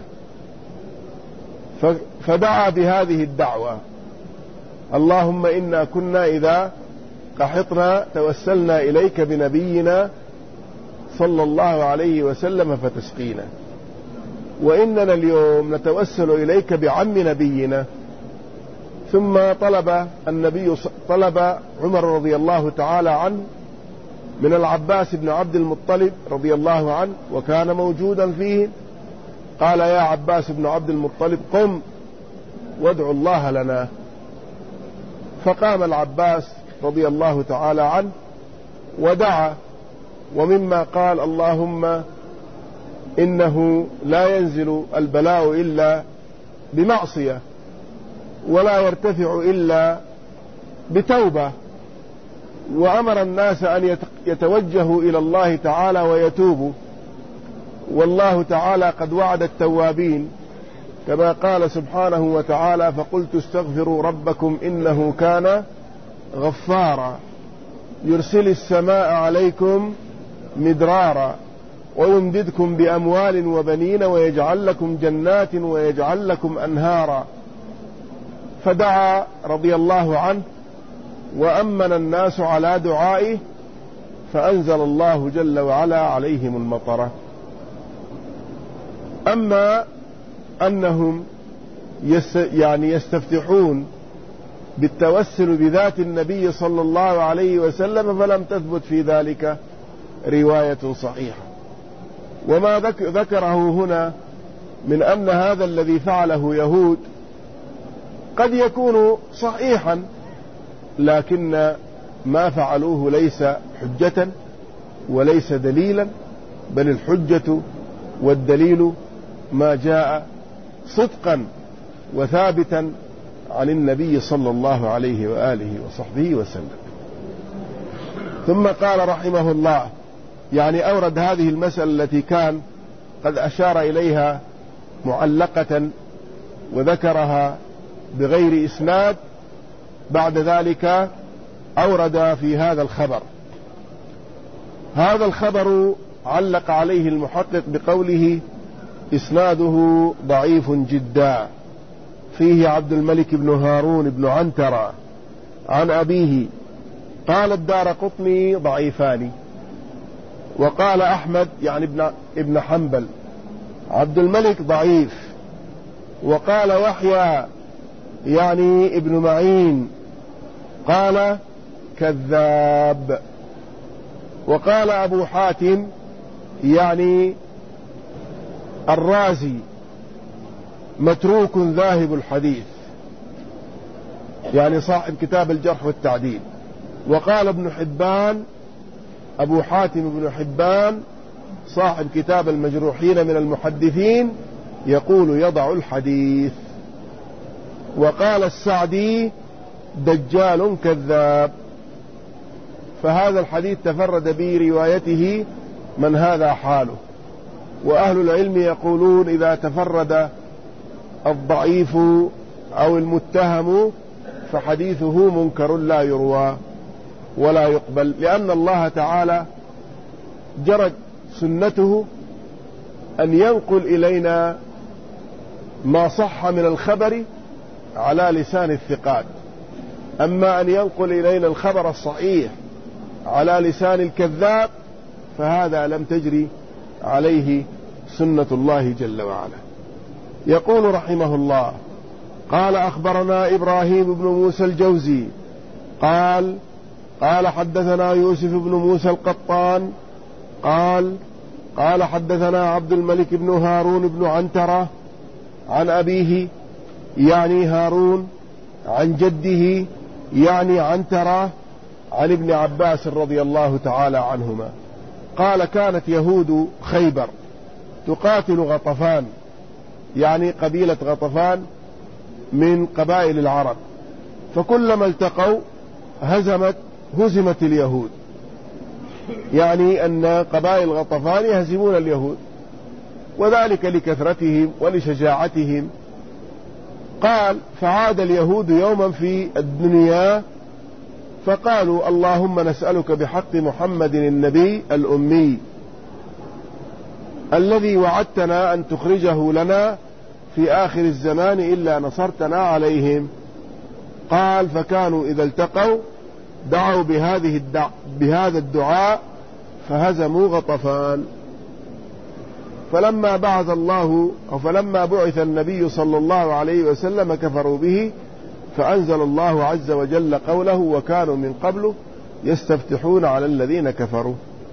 فدعا بهذه الدعوة: اللهم إنا كنا إذا قحطنا توسلنا إليك بنبينا صلى الله عليه وسلم فتسقينا، وإننا اليوم نتوسل إليك بعم نبينا. ثم طلب عمر رضي الله تعالى عنه من العباس بن عبد المطلب رضي الله عنه، وكان موجودا فيه، قال: يا عباس بن عبد المطلب قم وادعو الله لنا. فقام العباس رضي الله تعالى عنه ودعا، ومما قال: اللهم إنه لا ينزل البلاء إلا بمعصية، ولا يرتفع إلا بتوبة، وأمر الناس أن يتوجهوا إلى الله تعالى ويتوبوا، والله تعالى قد وعد التوابين كما قال سبحانه وتعالى: فقلت استغفروا ربكم إنه كان غفارا يرسل السماء عليكم مدرارا ويمددكم بأموال وبنين ويجعل لكم جنات ويجعل لكم أنهارا. فدعا رضي الله عنه وأمن الناس على دعائه، فأنزل الله جل وعلا عليهم المطر. أما أنهم يستفتحون بالتوسل بذات النبي صلى الله عليه وسلم، فلم تثبت في ذلك رواية صحيحة. وما ذكره هنا من أن هذا الذي فعله يهود قد يكون صحيحا، لكن ما فعلوه ليس حجة وليس دليلا، بل الحجة والدليل ما جاء صدقا وثابتا عن النبي صلى الله عليه وآله وصحبه وسلم. ثم قال رحمه الله، يعني أورد هذه المسألة التي كان قد أشار إليها معلقة وذكرها بغير إسناد، بعد ذلك أورد في هذا الخبر. هذا الخبر علق عليه المحقق بقوله: إسناده ضعيف جدا، فيه عبد الملك بن هارون بن عنترة عن أبيه. قال الدارقطني: ضعيفان. وقال أحمد يعني ابن حنبل: عبد الملك ضعيف. وقال يحيى يعني ابن معين قال كذاب. وقال أبو حاتم يعني الرازي: متروك ذاهب الحديث، يعني صاحب كتاب الجرح والتعديل. وقال ابن حبان، أبو حاتم بن حبان صاحب كتاب المجروحين من المحدثين، يقول يضع الحديث. وقال السعدي: دجال كذاب. فهذا الحديث تفرد بروايته من هذا حاله. وأهل العلم يقولون: إذا تفرد الضعيف أو المتهم فحديثه منكر لا يروى ولا يقبل، لأن الله تعالى جرت سنته أن ينقل إلينا ما صح من الخبر على لسان الثقات. أما أن ينقل إلينا الخبر الصحيح على لسان الكذاب فهذا لم تجري عليه سنة الله جل وعلا. يقول رحمه الله: قال أخبرنا إبراهيم بن موسى الجوزي قال حدثنا يوسف بن موسى القطان قال حدثنا عبد الملك بن هارون بن عنترة عن أبيه يعني هارون عن جده يعني عنترة عن ابن عباس رضي الله تعالى عنهما قال كانت يهود خيبر تقاتل غطفان، يعني قبيلة غطفان من قبائل العرب، فكلما التقوا هزمت اليهود، يعني أن قبائل غطفان يهزمون اليهود، وذلك لكثرتهم ولشجاعتهم. قال فعاد اليهود يوما في الدنيا فقالوا اللهم نسألك بحق محمد النبي الأمي الذي وعدتنا أن تخرجه لنا في آخر الزمان إلا نصرتنا عليهم. قال فكانوا إذا التقوا دعوا بهذا الدعاء فهزموا غطفان. فلما بعث النبي صلى الله عليه وسلم كفروا به، فأنزل الله عز وجل قوله وكانوا من قبل يستفتحون على الذين كفروا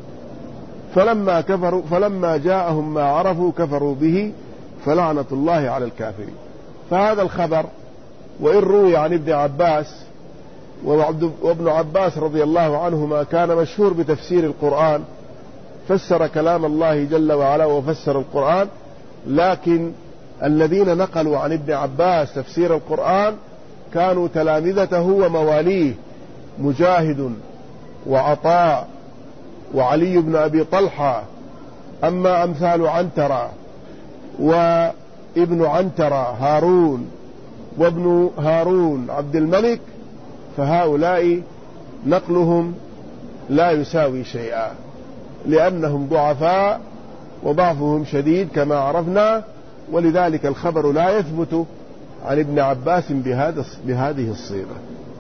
فلما جاءهم ما عرفوا كفروا به فلعنة الله على الكافرين. فهذا الخبر وإن روي عن ابن عباس، وابن عباس رضي الله عنهما كان مشهور بتفسير القرآن، فسر كلام الله جل وعلا وفسر القرآن، لكن الذين نقلوا عن ابن عباس تفسير القرآن كانوا تلامذته ومواليه مجاهد وعطاء وعلي بن أبي طلحة. أما أمثال عنترة وابن عنترة هارون وابن هارون عبد الملك فهؤلاء نقلهم لا يساوي شيئا، لأنهم ضعفاء وضعفهم شديد كما عرفنا، ولذلك الخبر لا يثبت عن ابن عباس بهذه الصيغة.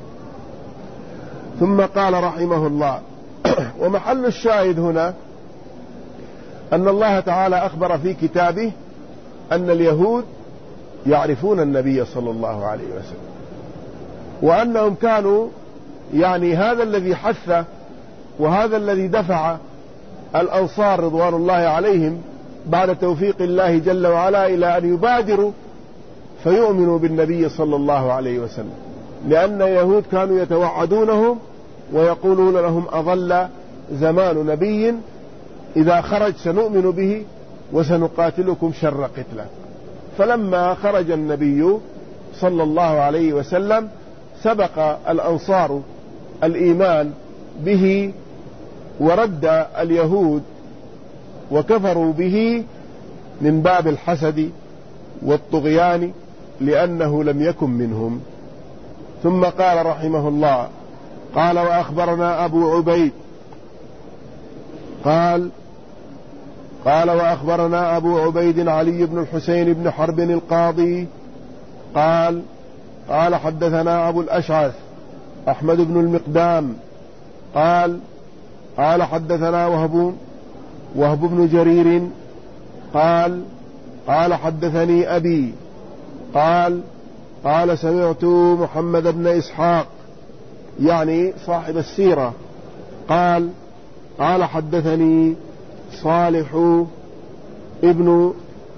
ثم قال رحمه الله ومحل الشاهد هنا أن الله تعالى أخبر في كتابه أن اليهود يعرفون النبي صلى الله عليه وسلم، وأنهم كانوا، يعني هذا الذي حث وهذا الذي دفع الأنصار رضوان الله عليهم بعد توفيق الله جل وعلا إلى أن يبادروا فيؤمنوا بالنبي صلى الله عليه وسلم، لأن اليهود كانوا يتوعدونهم ويقولون لهم أظل زمان نبي إذا خرج سنؤمن به وسنقاتلكم شر قتله. فلما خرج النبي صلى الله عليه وسلم سبق الأنصار الإيمان به، ورد اليهود وكفروا به من باب الحسد والطغيان لأنه لم يكن منهم. ثم قال رحمه الله قال وأخبرنا أبو عبيد قال وأخبرنا أبو عبيد علي بن الحسين بن حرب القاضي قال حدثنا أبو الأشعث أحمد بن المقدام قال حدثنا وهب بن جرير قال حدثني أبي قال سمعت محمد بن إسحاق يعني صاحب السيرة قال حدثني صالح ابن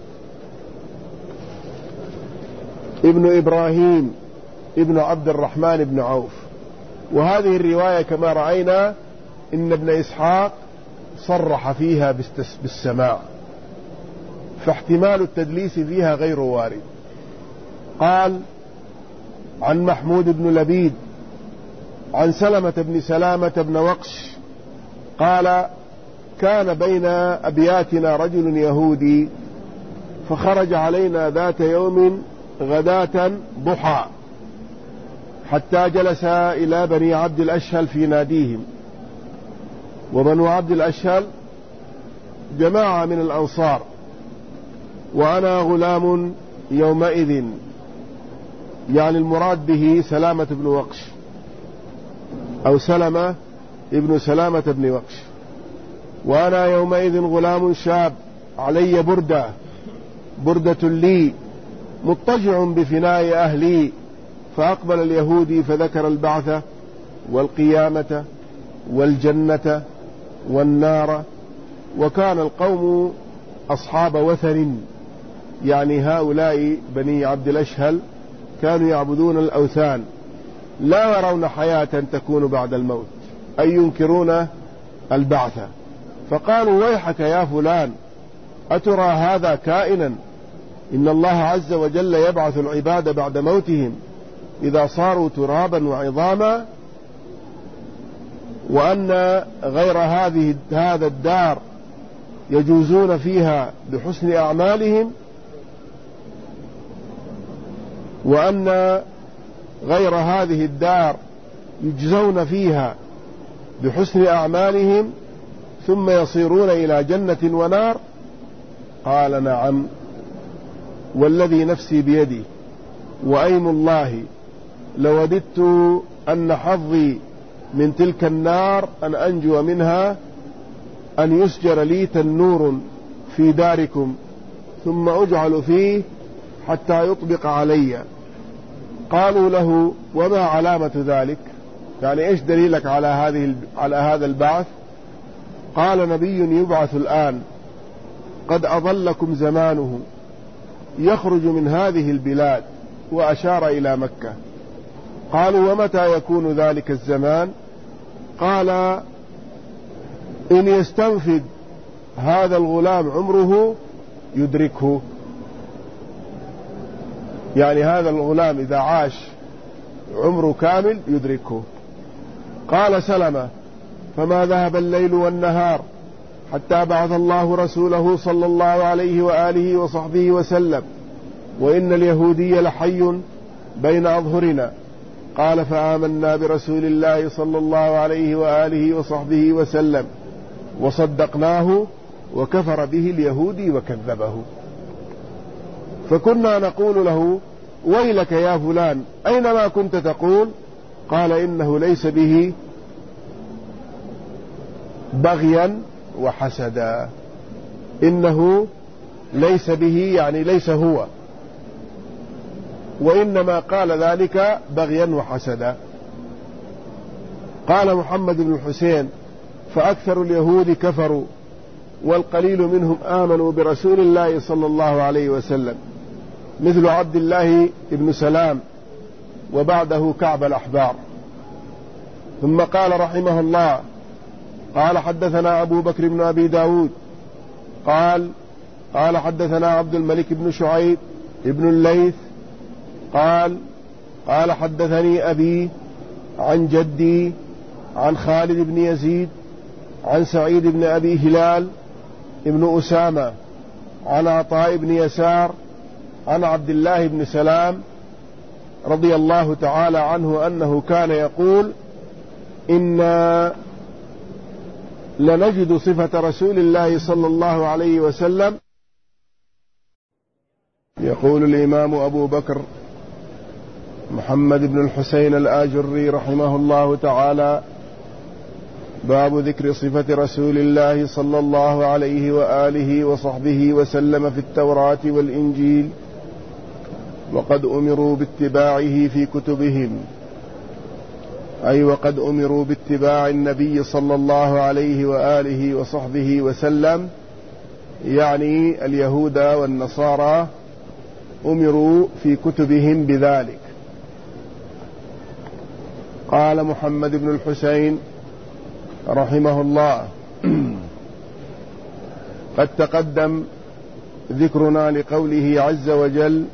إبراهيم ابن عبد الرحمن بن عوف. وهذه الرواية كما رأينا إن ابن إسحاق صرح فيها بالسماع، فاحتمال التدليس فيها غير وارد. قال عن محمود بن لبيد عن سلمة بن سلامة بن وقش قال كان بين أبياتنا رجل يهودي فخرج علينا ذات يوم غداة ضحى حتى جلس إلى بني عبد الأشهل في ناديهم، وبنو عبد الأشهل جماعة من الأنصار، وأنا غلام يومئذ، يعني المراد به سلامة بن وقش أو سلمة ابن سلامة بن وقش. وأنا يومئذ غلام شاب علي بردة لي مضطجع بفناء أهلي. فأقبل اليهودي فذكر البعث والقيامة والجنة والنار، وكان القوم أصحاب وثن، يعني هؤلاء بني عبد الأشهل كانوا يعبدون الأوثان لا يرون حياة تكون بعد الموت، أي ينكرون البعث. فقالوا ويحك يا فلان، أترى هذا كائنا؟ إن الله عز وجل يبعث العباد بعد موتهم إذا صاروا ترابا وعظاما، وأن غير هذا الدار يجوزون فيها بحسن أعمالهم، وأن غير هذه الدار يجزون فيها بحسن أعمالهم ثم يصيرون إلى جنة ونار. قال نعم والذي نفسي بيدي وأيم الله لوددت أن حظي من تلك النار أن أنجو منها، أن يسجر لي تنور في داركم ثم أجعل فيه حتى يطبق علي. قالوا له وما علامة ذلك؟ يعني إيش دليلك على هذا البعث؟ قال نبي يبعث الآن قد أضلكم زمانه يخرج من هذه البلاد، وأشار إلى مكة. قالوا ومتى يكون ذلك الزمان؟ قال إن يستنفد هذا الغلام عمره يدركه، يعني هذا الغلام إذا عاش عمره كامل يدركه. قال سلمة فما ذهب الليل والنهار حتى بعث الله رسوله صلى الله عليه وآله وصحبه وسلم، وإن اليهودي لحي بين أظهرنا. قال فآمنا برسول الله صلى الله عليه وآله وصحبه وسلم وصدقناه، وكفر به اليهودي وكذبه. فكنا نقول له ويلك يا فلان أينما كنت تقول؟ قال إنه ليس به بغيا وحسدا، إنه ليس به يعني ليس هو، وإنما قال ذلك بغيا وحسدا. قال محمد بن الحسين فأكثر اليهود كفروا والقليل منهم آمنوا برسول الله صلى الله عليه وسلم، مثل عبد الله بن سلام وبعده كعب الأحبار. ثم قال رحمه الله قال حدثنا أبو بكر بن أبي داود قال حدثنا عبد الملك بن شعيب ابن الليث قال حدثني أبي عن جدي عن خالد بن يزيد عن سعيد بن أبي هلال ابن أسامة عن عطاء بن يسار عن عبد الله بن سلام رضي الله تعالى عنه أنه كان يقول إنا لنجد صفة رسول الله صلى الله عليه وسلم. يقول الإمام أبو بكر محمد بن الحسين الآجري رحمه الله تعالى باب ذكر صفة رسول الله صلى الله عليه وآله وصحبه وسلم في التوراة والإنجيل، وقد أمروا باتباعه في كتبهم، أي وقد أمروا باتباع النبي صلى الله عليه وآله وصحبه وسلم، يعني اليهود والنصارى أمروا في كتبهم بذلك. قال محمد بن الحسين رحمه الله قد تقدم ذكرنا لقوله عز وجل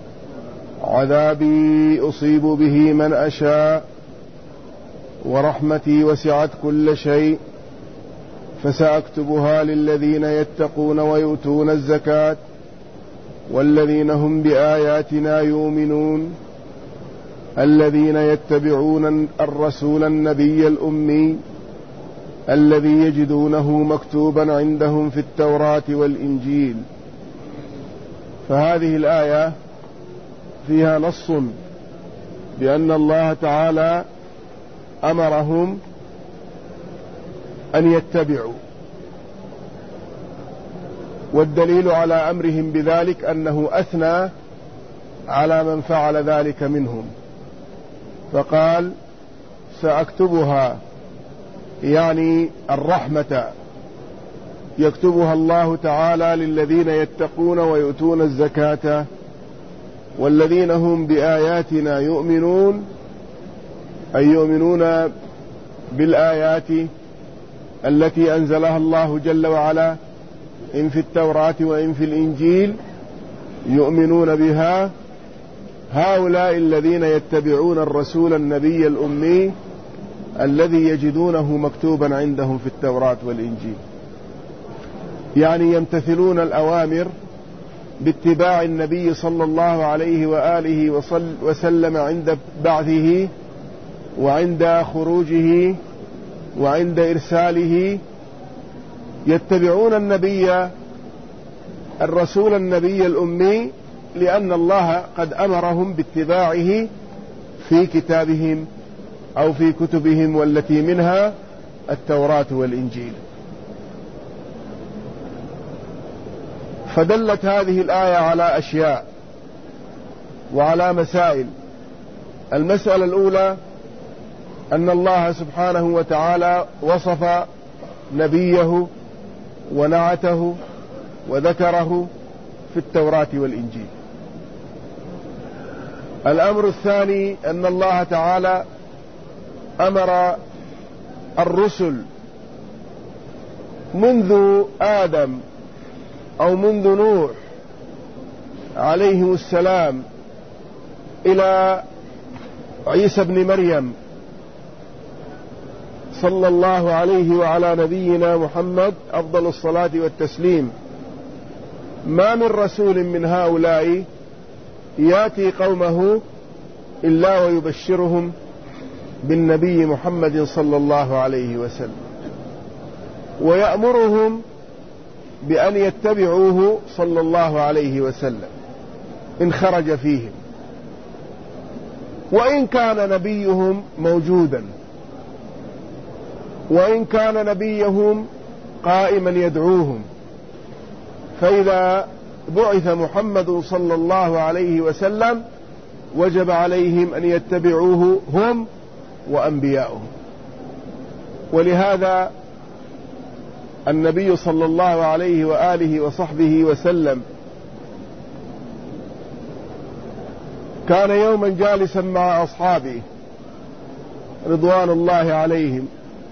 عذابي أصيب به من أشاء ورحمتي وسعت كل شيء فسأكتبها للذين يتقون ويؤتون الزكاة والذين هم بآياتنا يؤمنون الذين يتبعون الرسول النبي الأمي الذي يجدونه مكتوبا عندهم في التوراة والإنجيل. فهذه الآية فيها نص بأن الله تعالى أمرهم أن يتبعوا، والدليل على أمرهم بذلك أنه أثنى على من فعل ذلك منهم، فقال سأكتبها، يعني الرحمة يكتبها الله تعالى للذين يتقون ويؤتون الزكاة والذين هم بآياتنا يؤمنون، أي يؤمنون بالآيات التي أنزلها الله جل وعلا إن في التوراة وإن في الإنجيل، يؤمنون بها. هؤلاء الذين يتبعون الرسول النبي الأمي الذي يجدونه مكتوبا عندهم في التوراة والإنجيل، يعني يمتثلون الأوامر باتباع النبي صلى الله عليه وآله وسلم عند بعثه وعند خروجه وعند إرساله. يتبعون الرسول النبي الأمي لأن الله قد أمرهم باتباعه في كتابهم أو في كتبهم، والتي منها التوراة والإنجيل. فدلت هذه الآية على أشياء وعلى مسائل. المسألة الأولى أن الله سبحانه وتعالى وصف نبيه ونعته وذكره في التوراة والإنجيل. الأمر الثاني أن الله تعالى أمر الرسل منذ آدم أو منذ نوح عليه السلام إلى عيسى بن مريم صلى الله عليه وعلى نبينا محمد أفضل الصلاة والتسليم، ما من رسول من هؤلاء يأتي قومه إلا ويبشرهم بالنبي محمد صلى الله عليه وسلم، ويأمرهم بأن يتبعوه صلى الله عليه وسلم إن خرج فيهم، وإن كان نبيهم موجودا، وإن كان نبيهم قائما يدعوهم. فإذا بعث محمد صلى الله عليه وسلم وجب عليهم أن يتبعوه هم وأنبياؤهم. ولهذا النبي صلى الله عليه وآله وصحبه وسلم كان يوما جالسا مع أصحابه رضوان الله عليهم،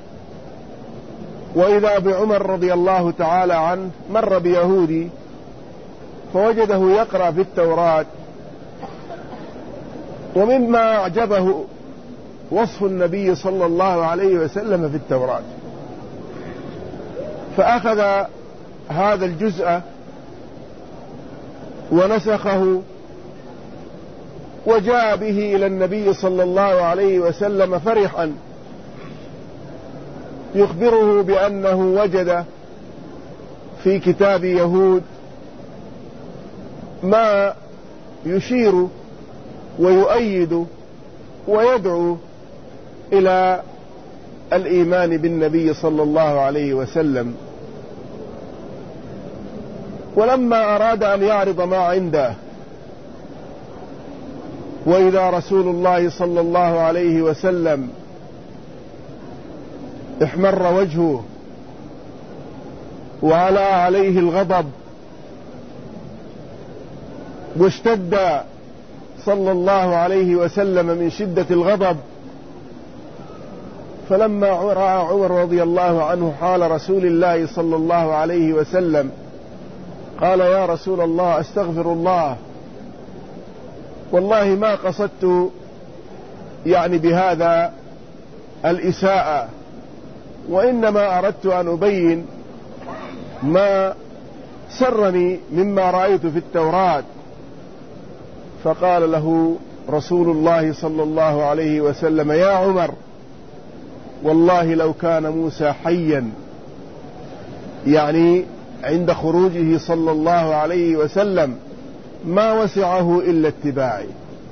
وإذا بعمر رضي الله تعالى عنه مر بيهودي فوجده يقرأ في التوراة، ومما أعجبه وصف النبي صلى الله عليه وسلم في التوراة، فأخذ هذا الجزء ونسخه وجاء به إلى النبي صلى الله عليه وسلم فرحا يخبره بأنه وجد في كتاب يهود ما يشير ويؤيد ويدعو إلى الإيمان بالنبي صلى الله عليه وسلم. ولما أراد أن يعرض ما عنده وإذا رسول الله صلى الله عليه وسلم احمر وجهه وعلى عليه الغضب واشتد صلى الله عليه وسلم من شدة الغضب، فلما رأى عمر رضي الله عنه حال رسول الله صلى الله عليه وسلم قال: يا رسول الله استغفر الله، والله ما قصدت يعني بهذا الإساءة، وإنما أردت أن أبين ما سرني مما رأيت في التوراة. فقال له رسول الله صلى الله عليه وسلم: يا عمر، والله لو كان موسى حيا، يعني عند خروجه صلى الله عليه وسلم، ما وسعه إلا اتباعي،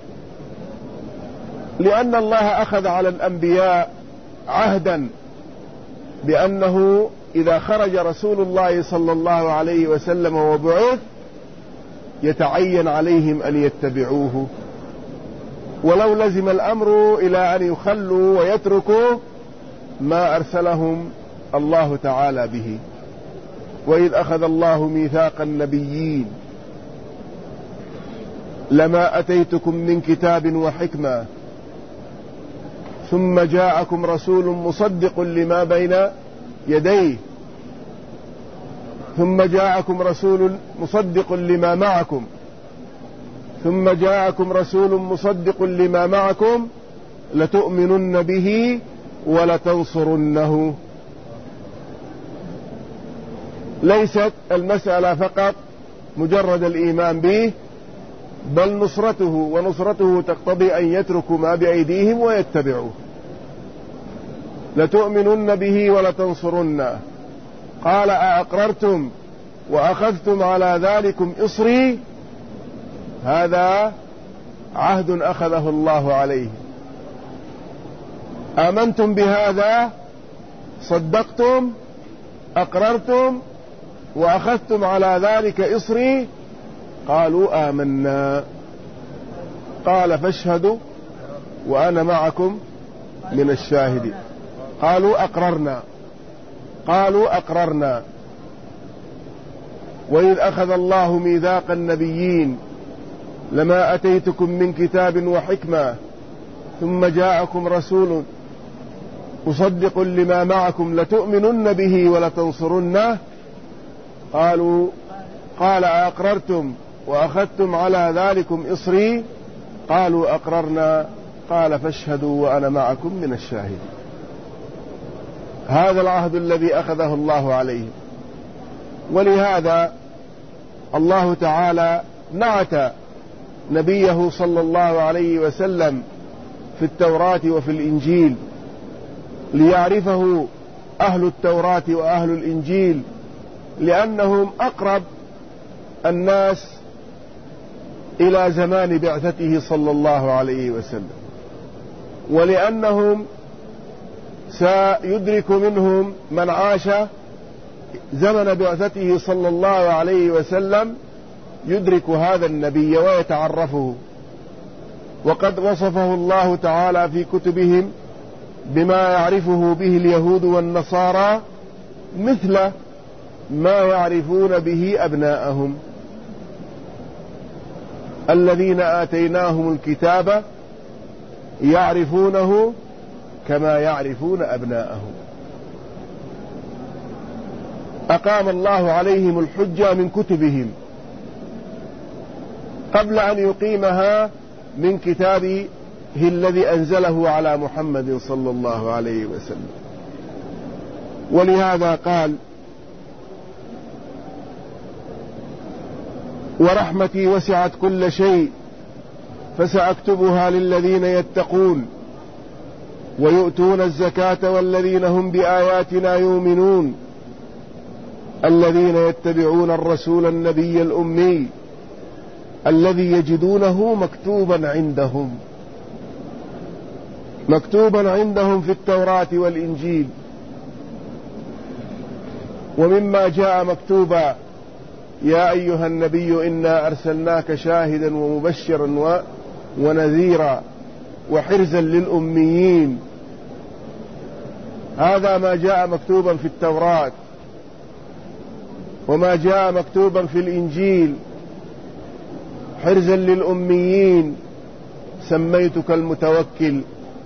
لأن الله أخذ على الأنبياء عهدا بأنه إذا خرج رسول الله صلى الله عليه وسلم وبعث يتعين عليهم أن يتبعوه، ولو لزم الأمر إلى أن يخلوا ويتركوا ما أرسلهم الله تعالى به. وإذ أخذ الله ميثاق النبيين لما أتيتكم من كتاب وحكمة ثم جاءكم رسول مصدق لما بين يديه ثم جاءكم رسول مصدق لما معكم ثم جاءكم رسول مصدق لما معكم لتؤمنن به ولتنصرنه. ليست المسألة فقط مجرد الإيمان به، بل نصرته، ونصرته تقتضي أن يتركوا ما بأيديهم ويتبعوه. لتؤمنن به ولتنصرنه. قال أأقررتم وأخذتم على ذلكم إصري؟ هذا عهد أخذه الله عليه. آمنتم بهذا؟ صدقتم؟ أقررتم وأخذتم على ذلك إصري؟ قالوا آمنا. قال فاشهدوا وأنا معكم من الشاهدين. قالوا أقررنا. وإذ أخذ الله ميثاق النبيين لما أتيتكم من كتاب وحكمة ثم جاءكم رسول مصدق لما معكم لتؤمنن به ولتنصرنه. قال أقررتم وأخذتم على ذلكم إصري؟ قالوا أقررنا. قال فاشهدوا وأنا معكم من الشاهدين. هذا العهد الذي أخذه الله عليه. ولهذا الله تعالى نعت نبيه صلى الله عليه وسلم في التوراة وفي الإنجيل ليعرفه أهل التوراة وأهل الإنجيل، لأنهم أقرب الناس إلى زمان بعثته صلى الله عليه وسلم، ولأنهم سيدرك منهم من عاش زمن بعثته صلى الله عليه وسلم يدرك هذا النبي ويتعرفه. وقد وصفه الله تعالى في كتبهم بما يعرفه به اليهود والنصارى مثل ما يعرفون به أبناءهم. الذين آتيناهم الكتاب يعرفونه كما يعرفون أبناءهم. أقام الله عليهم الحجة من كتبهم قبل أن يقيمها من كتابه الذي أنزله على محمد صلى الله عليه وسلم. ولهذا قال: ورحمتي وسعت كل شيء فسأكتبها للذين يتقون ويؤتون الزكاة والذين هم بآياتنا يؤمنون الذين يتبعون الرسول النبي الأمي الذي يجدونه مكتوبا عندهم في التوراة والإنجيل. ومما جاء مكتوبا: يا أيها النبي إنا أرسلناك شاهدا ومبشرا ونذيرا وحرزا للأميين. هذا ما جاء مكتوبا في التوراة، وما جاء مكتوبا في الإنجيل: حرزا للأميين سميتك المتوكل.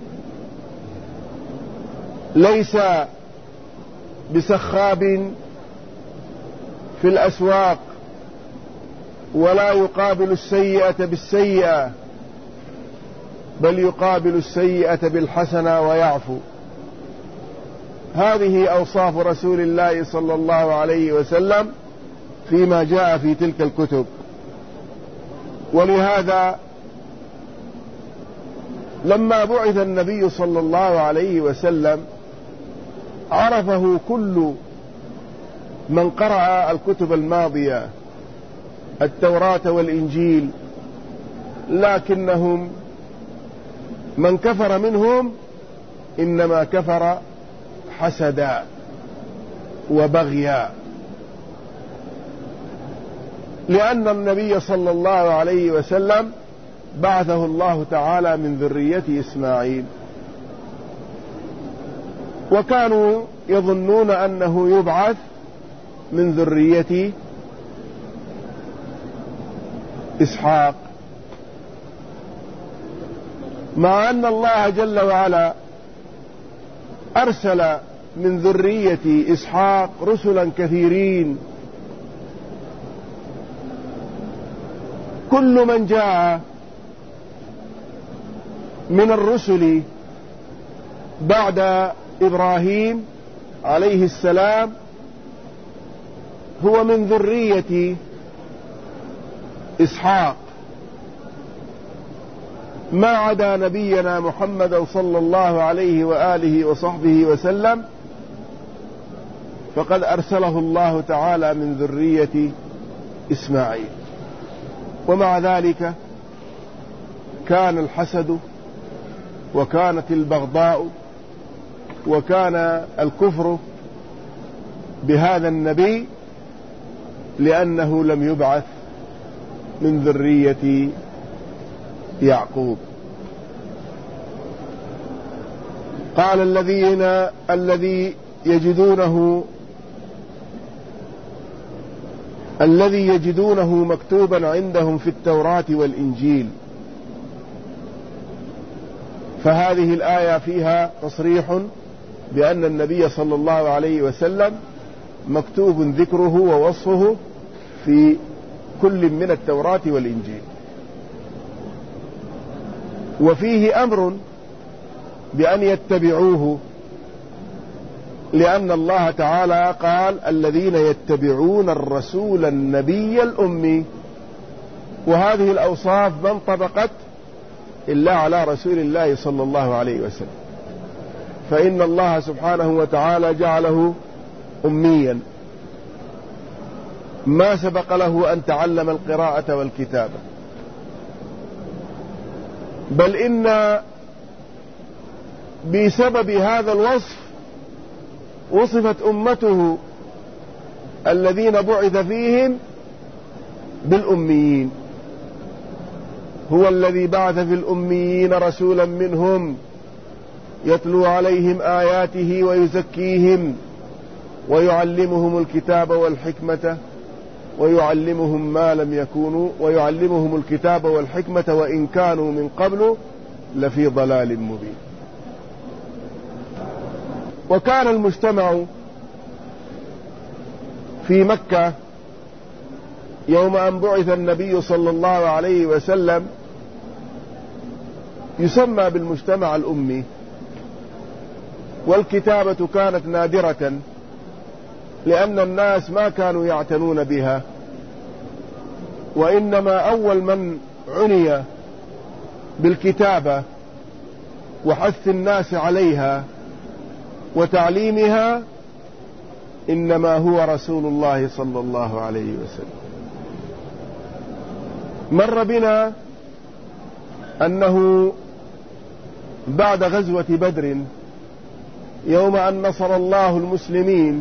ليس بسخاب في الأسواق، ولا يقابل السيئة بالسيئة، بل يقابل السيئة بالحسنة ويعفو. هذه أوصاف رسول الله صلى الله عليه وسلم فيما جاء في تلك الكتب. ولهذا لما بعث النبي صلى الله عليه وسلم عرفه كل من قرأ الكتب الماضية التوراة والإنجيل، لكنهم من كفر منهم إنما كفر حسدا وبغيا، لأن النبي صلى الله عليه وسلم بعثه الله تعالى من ذرية إسماعيل، وكانوا يظنون أنه يبعث من ذرية إسحاق. مع أن الله جل وعلا أرسل من ذرية إسحاق رسلا كثيرين، كل من جاء من الرسل بعد إبراهيم عليه السلام هو من ذرية إسحاق، ما عدا نبينا محمد صلى الله عليه وآله وصحبه وسلم، فقد أرسله الله تعالى من ذرية إسماعيل. ومع ذلك كان الحسد وكانت البغضاء وكان الكفر بهذا النبي لأنه لم يبعث من ذرية يعقوب. قال الذي يجدونه مكتوبا عندهم في التوراة والإنجيل. فهذه الآية فيها تصريح بأن النبي صلى الله عليه وسلم مكتوب ذكره ووصفه في كل من التوراة والإنجيل، وفيه أمر بأن يتبعوه، لأن الله تعالى قال الذين يتبعون الرسول النبي الأمي، وهذه الأوصاف ما انطبقت إلا على رسول الله صلى الله عليه وسلم، فإن الله سبحانه وتعالى جعله أميا ما سبق له أن تعلم القراءة والكتابة، بل إن بسبب هذا الوصف وصفت أمته الذين بعث فيهم بالأميين. هو الذي بعث في الأميين رسولا منهم يتلو عليهم آياته ويزكيهم ويعلمهم الكتاب والحكمة ويعلمهم ما لم يكونوا ويعلمهم الكتاب والحكمة وإن كانوا من قبل لفي ضلال مبين. وكان المجتمع في مكة يوم أن بعث النبي صلى الله عليه وسلم يسمى بالمجتمع الأمي، والكتابة كانت نادرة لأن الناس ما كانوا يعتنون بها، وإنما أول من عني بالكتابة وحث الناس عليها وتعليمها إنما هو رسول الله صلى الله عليه وسلم. مر بنا أنه بعد غزوة بدر يوم أن نصر الله المسلمين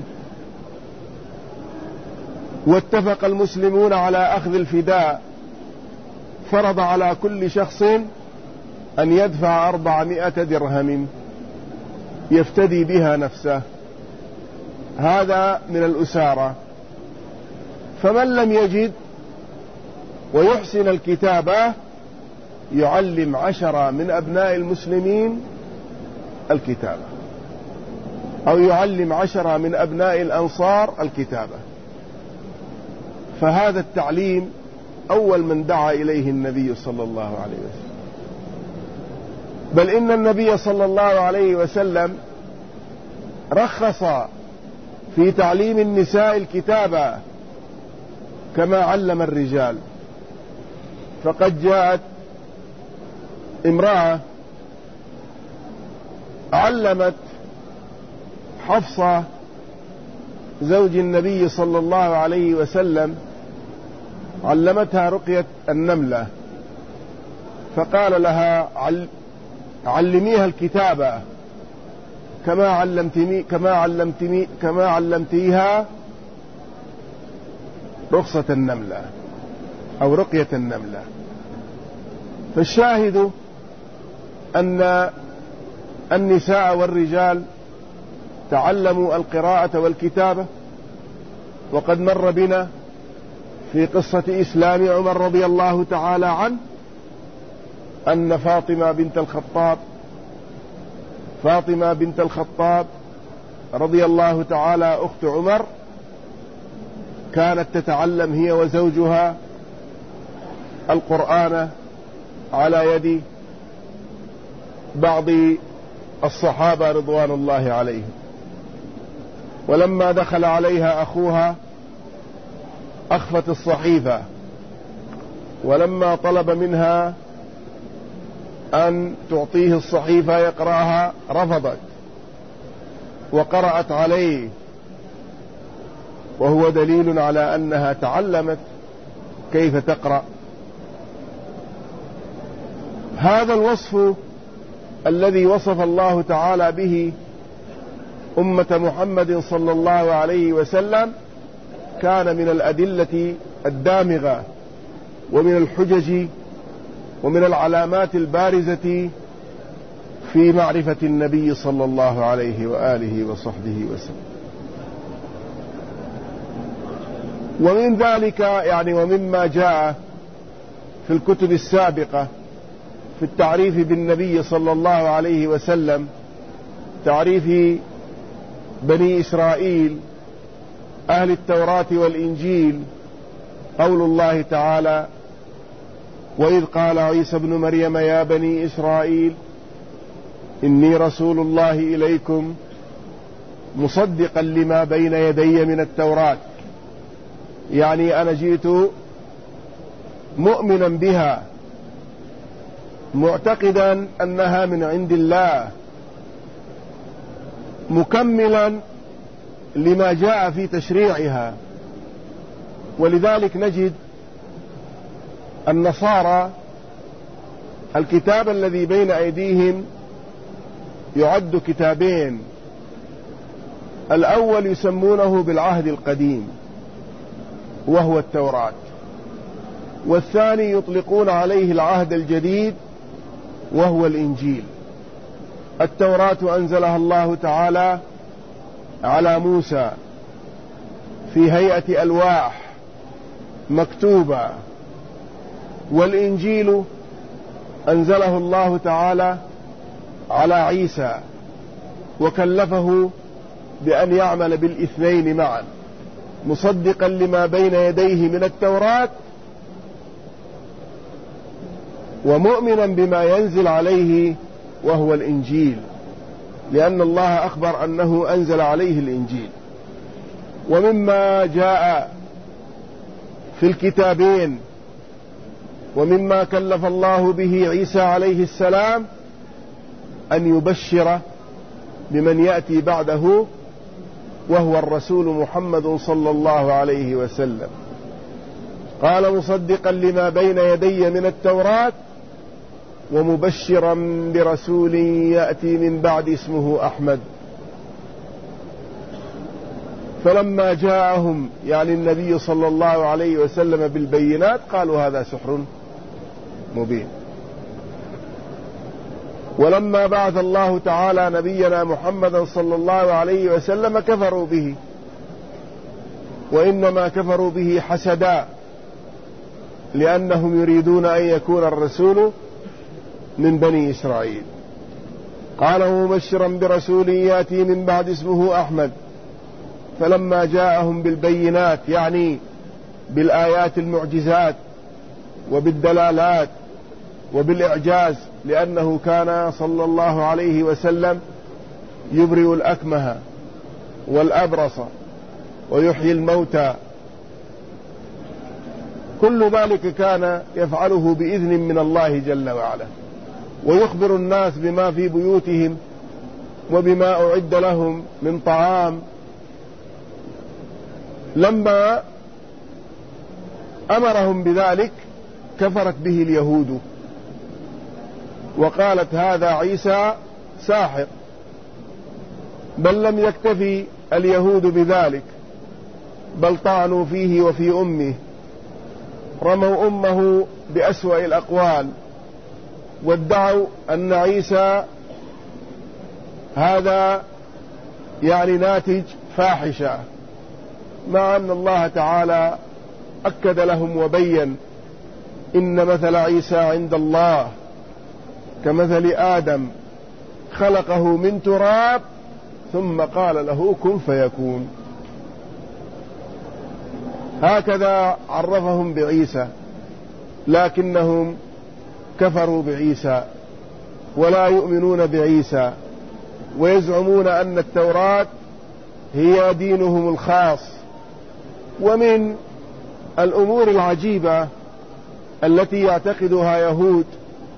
واتفق المسلمون على أخذ الفداء، فرض على كل شخص أن يدفع 400 درهم يفتدي بها نفسه، هذا من الأسارة. فمن لم يجد ويحسن الكتابة يعلم 10 من أبناء المسلمين الكتابة، أو يعلم 10 من أبناء الأنصار الكتابة. فهذا التعليم أول من دعا إليه النبي صلى الله عليه وسلم، بل إن النبي صلى الله عليه وسلم رخص في تعليم النساء الكتابة كما علم الرجال. فقد جاءت امرأة علمت حفصة زوج النبي صلى الله عليه وسلم، علمتها رقية النملة، فقال لها علميها الكتابة كما علمتيها رقصة النملة أو رقية النملة. فالشاهد أن النساء والرجال تعلموا القراءة والكتابة. وقد مر بنا في قصة إسلام عمر رضي الله تعالى عنه أن فاطمة بنت الخطاب رضي الله تعالى أخت عمر كانت تتعلم هي وزوجها القرآن على يد بعض الصحابة رضوان الله عليهم، ولما دخل عليها أخوها أخفت الصحيفة، ولما طلب منها أن تعطيه الصحيفة يقرأها رفضت وقرأت عليه، وهو دليل على أنها تعلمت كيف تقرأ. هذا الوصف الذي وصف الله تعالى به أمة محمد صلى الله عليه وسلم كان من الأدلة الدامغة ومن الحجج ومن العلامات البارزة في معرفة النبي صلى الله عليه وآله وصحبه وسلم. ومن ذلك ومما جاء في الكتب السابقة في التعريف بالنبي صلى الله عليه وسلم، تعريف بني إسرائيل أهل التوراة والإنجيل، قول الله تعالى: وإذ قال عيسى ابن مريم يا بني إسرائيل إني رسول الله إليكم مصدقا لما بين يدي من التوراة، يعني أنا جئت مؤمنا بها معتقدا أنها من عند الله، مكملا لما جاء في تشريعها. ولذلك نجد النصارى الكتاب الذي بين أيديهم يعد كتابين: الأول يسمونه بالعهد القديم وهو التوراة، والثاني يطلقون عليه العهد الجديد وهو الإنجيل. التوراة أنزلها الله تعالى على موسى في هيئة ألواح مكتوبة، والإنجيل أنزله الله تعالى على عيسى وكلفه بأن يعمل بالاثنين معا، مصدقا لما بين يديه من التوراة ومؤمنا بما ينزل عليه وهو الإنجيل، لأن الله أخبر أنه أنزل عليه الإنجيل. ومما جاء في الكتابين ومما كلف الله به عيسى عليه السلام أن يبشر بمن يأتي بعده وهو الرسول محمد صلى الله عليه وسلم. قال: مصدقا لما بين يدي من التوراة ومبشرا برسول يأتي من بعد اسمه أحمد. فلما جاءهم النبي صلى الله عليه وسلم بالبينات قالوا هذا سحر مبين. ولما بعث الله تعالى نبينا محمدا صلى الله عليه وسلم كفروا به، وإنما كفروا به حسدا، لأنهم يريدون أن يكون الرسول من بني إسرائيل. قال: مبشرا برسول يأتي من بعد اسمه أحمد. فلما جاءهم بالبينات بالآيات المعجزات وبالدلالات وبالإعجاز، لأنه كان صلى الله عليه وسلم يبرئ الأكمه والأبرص ويحيي الموتى، كل ذلك كان يفعله بإذن من الله جل وعلا، ويخبر الناس بما في بيوتهم وبما أعد لهم من طعام. لما أمرهم بذلك كفرت به اليهود وقالت: هذا عيسى ساحر. بل لم يكتفي اليهود بذلك، بل طعنوا فيه وفي أمه، رموا أمه بأسوأ الأقوال، وادعوا أن عيسى هذا ناتج فاحشة، مع أن الله تعالى أكد لهم وبين: إن مثل عيسى عند الله كمثل آدم خلقه من تراب ثم قال له كن فيكون. هكذا عرفهم بعيسى، لكنهم كفروا بعيسى ولا يؤمنون بعيسى، ويزعمون أن التوراة هي دينهم الخاص. ومن الأمور العجيبة التي يعتقدها يهود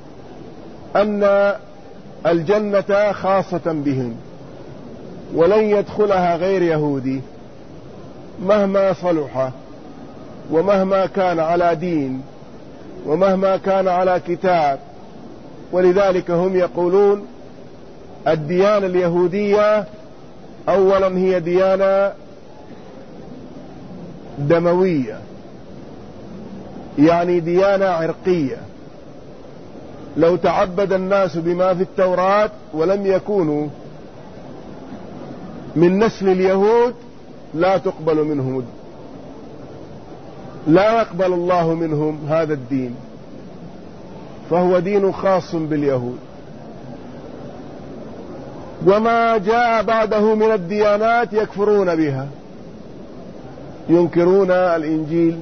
أن الجنة خاصة بهم ولن يدخلها غير يهودي مهما صلح ومهما كان على دين ومهما كان على كتاب. ولذلك هم يقولون الديانة اليهودية أولا هي ديانة دموية، يعني ديانة عرقية. لو تعبد الناس بما في التوراة ولم يكونوا من نسل اليهود لا تقبل منهم، لا يقبل الله منهم هذا الدين، فهو دين خاص باليهود. وما جاء بعده من الديانات يكفرون بها، ينكرون الإنجيل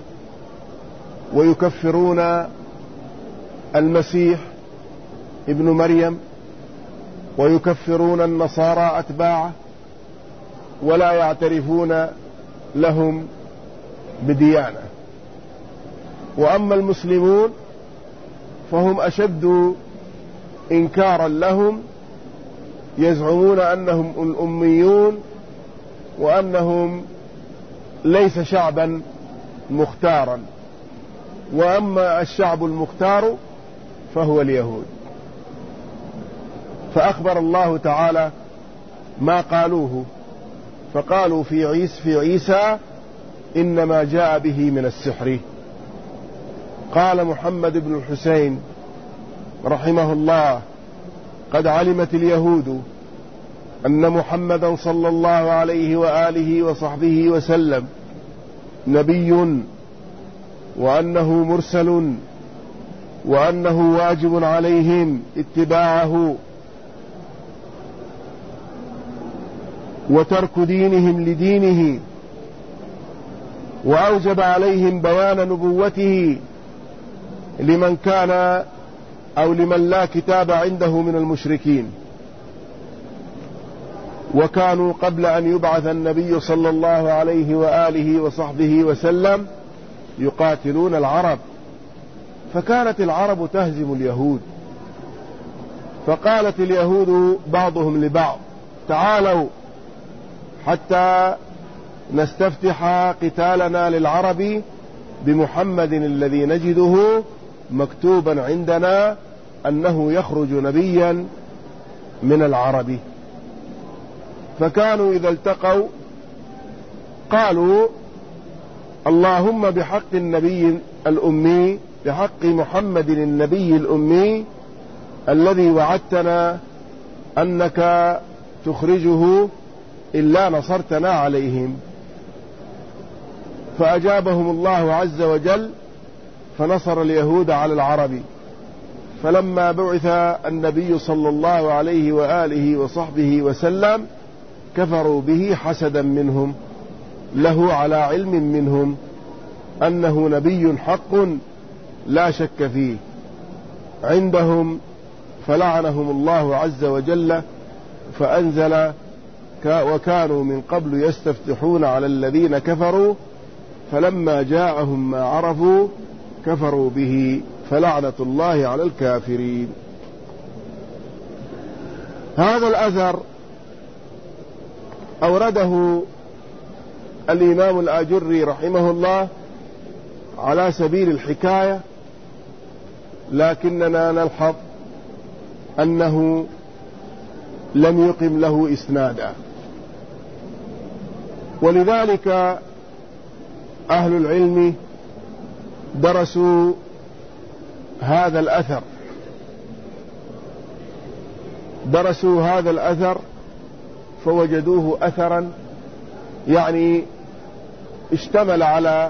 ويكفرون المسيح ابن مريم ويكفرون النصارى أتباعه ولا يعترفون لهم بديانة. وأما المسلمون فهم أشد إنكارا لهم، يزعمون أنهم الأميون وأنهم ليس شعبا مختارا، وأما الشعب المختار فهو اليهود. فأخبر الله تعالى ما قالوه، فقالوا في عيسى إنما جاء به من السحر. قال محمد بن الحسين رحمه الله: قد علمت اليهود أن محمدا صلى الله عليه وآله وصحبه وسلم نبي، وأنه مرسل، وأنه واجب عليهم اتباعه وترك دينهم لدينه، وأوجب عليهم بيان نبوته لمن كان أو لمن لا كتاب عنده من المشركين. وكانوا قبل أن يبعث النبي صلى الله عليه وآله وصحبه وسلم يقاتلون العرب، فكانت العرب تهزم اليهود، فقالت اليهود بعضهم لبعض: تعالوا حتى نستفتح قتالنا للعرب بمحمد الذي نجده مكتوبا عندنا أنه يخرج نبيا من العرب. فكانوا إذا التقوا قالوا: اللهم بحق النبي الأمي، بحق محمد النبي الأمي الذي وعدتنا أنك تخرجه إلا نصرتنا عليهم. فأجابهم الله عز وجل فنصر اليهود على العرب. فلما بعث النبي صلى الله عليه وآله وصحبه وسلم كفروا به حسدا منهم له على علم منهم أنه نبي حق لا شك فيه عندهم، فلعنهم الله عز وجل فأنزل: وكانوا من قبل يستفتحون على الذين كفروا فلما جاءهم ما عرفوا كفروا به فلعنة الله على الكافرين. هذا الأثر أورده الإمام الآجري رحمه الله على سبيل الحكاية، لكننا نلحظ أنه لم يقم له إسنادا، ولذلك أهل العلم درسوا هذا الأثر فوجدوه أثرا يعني اشتمل على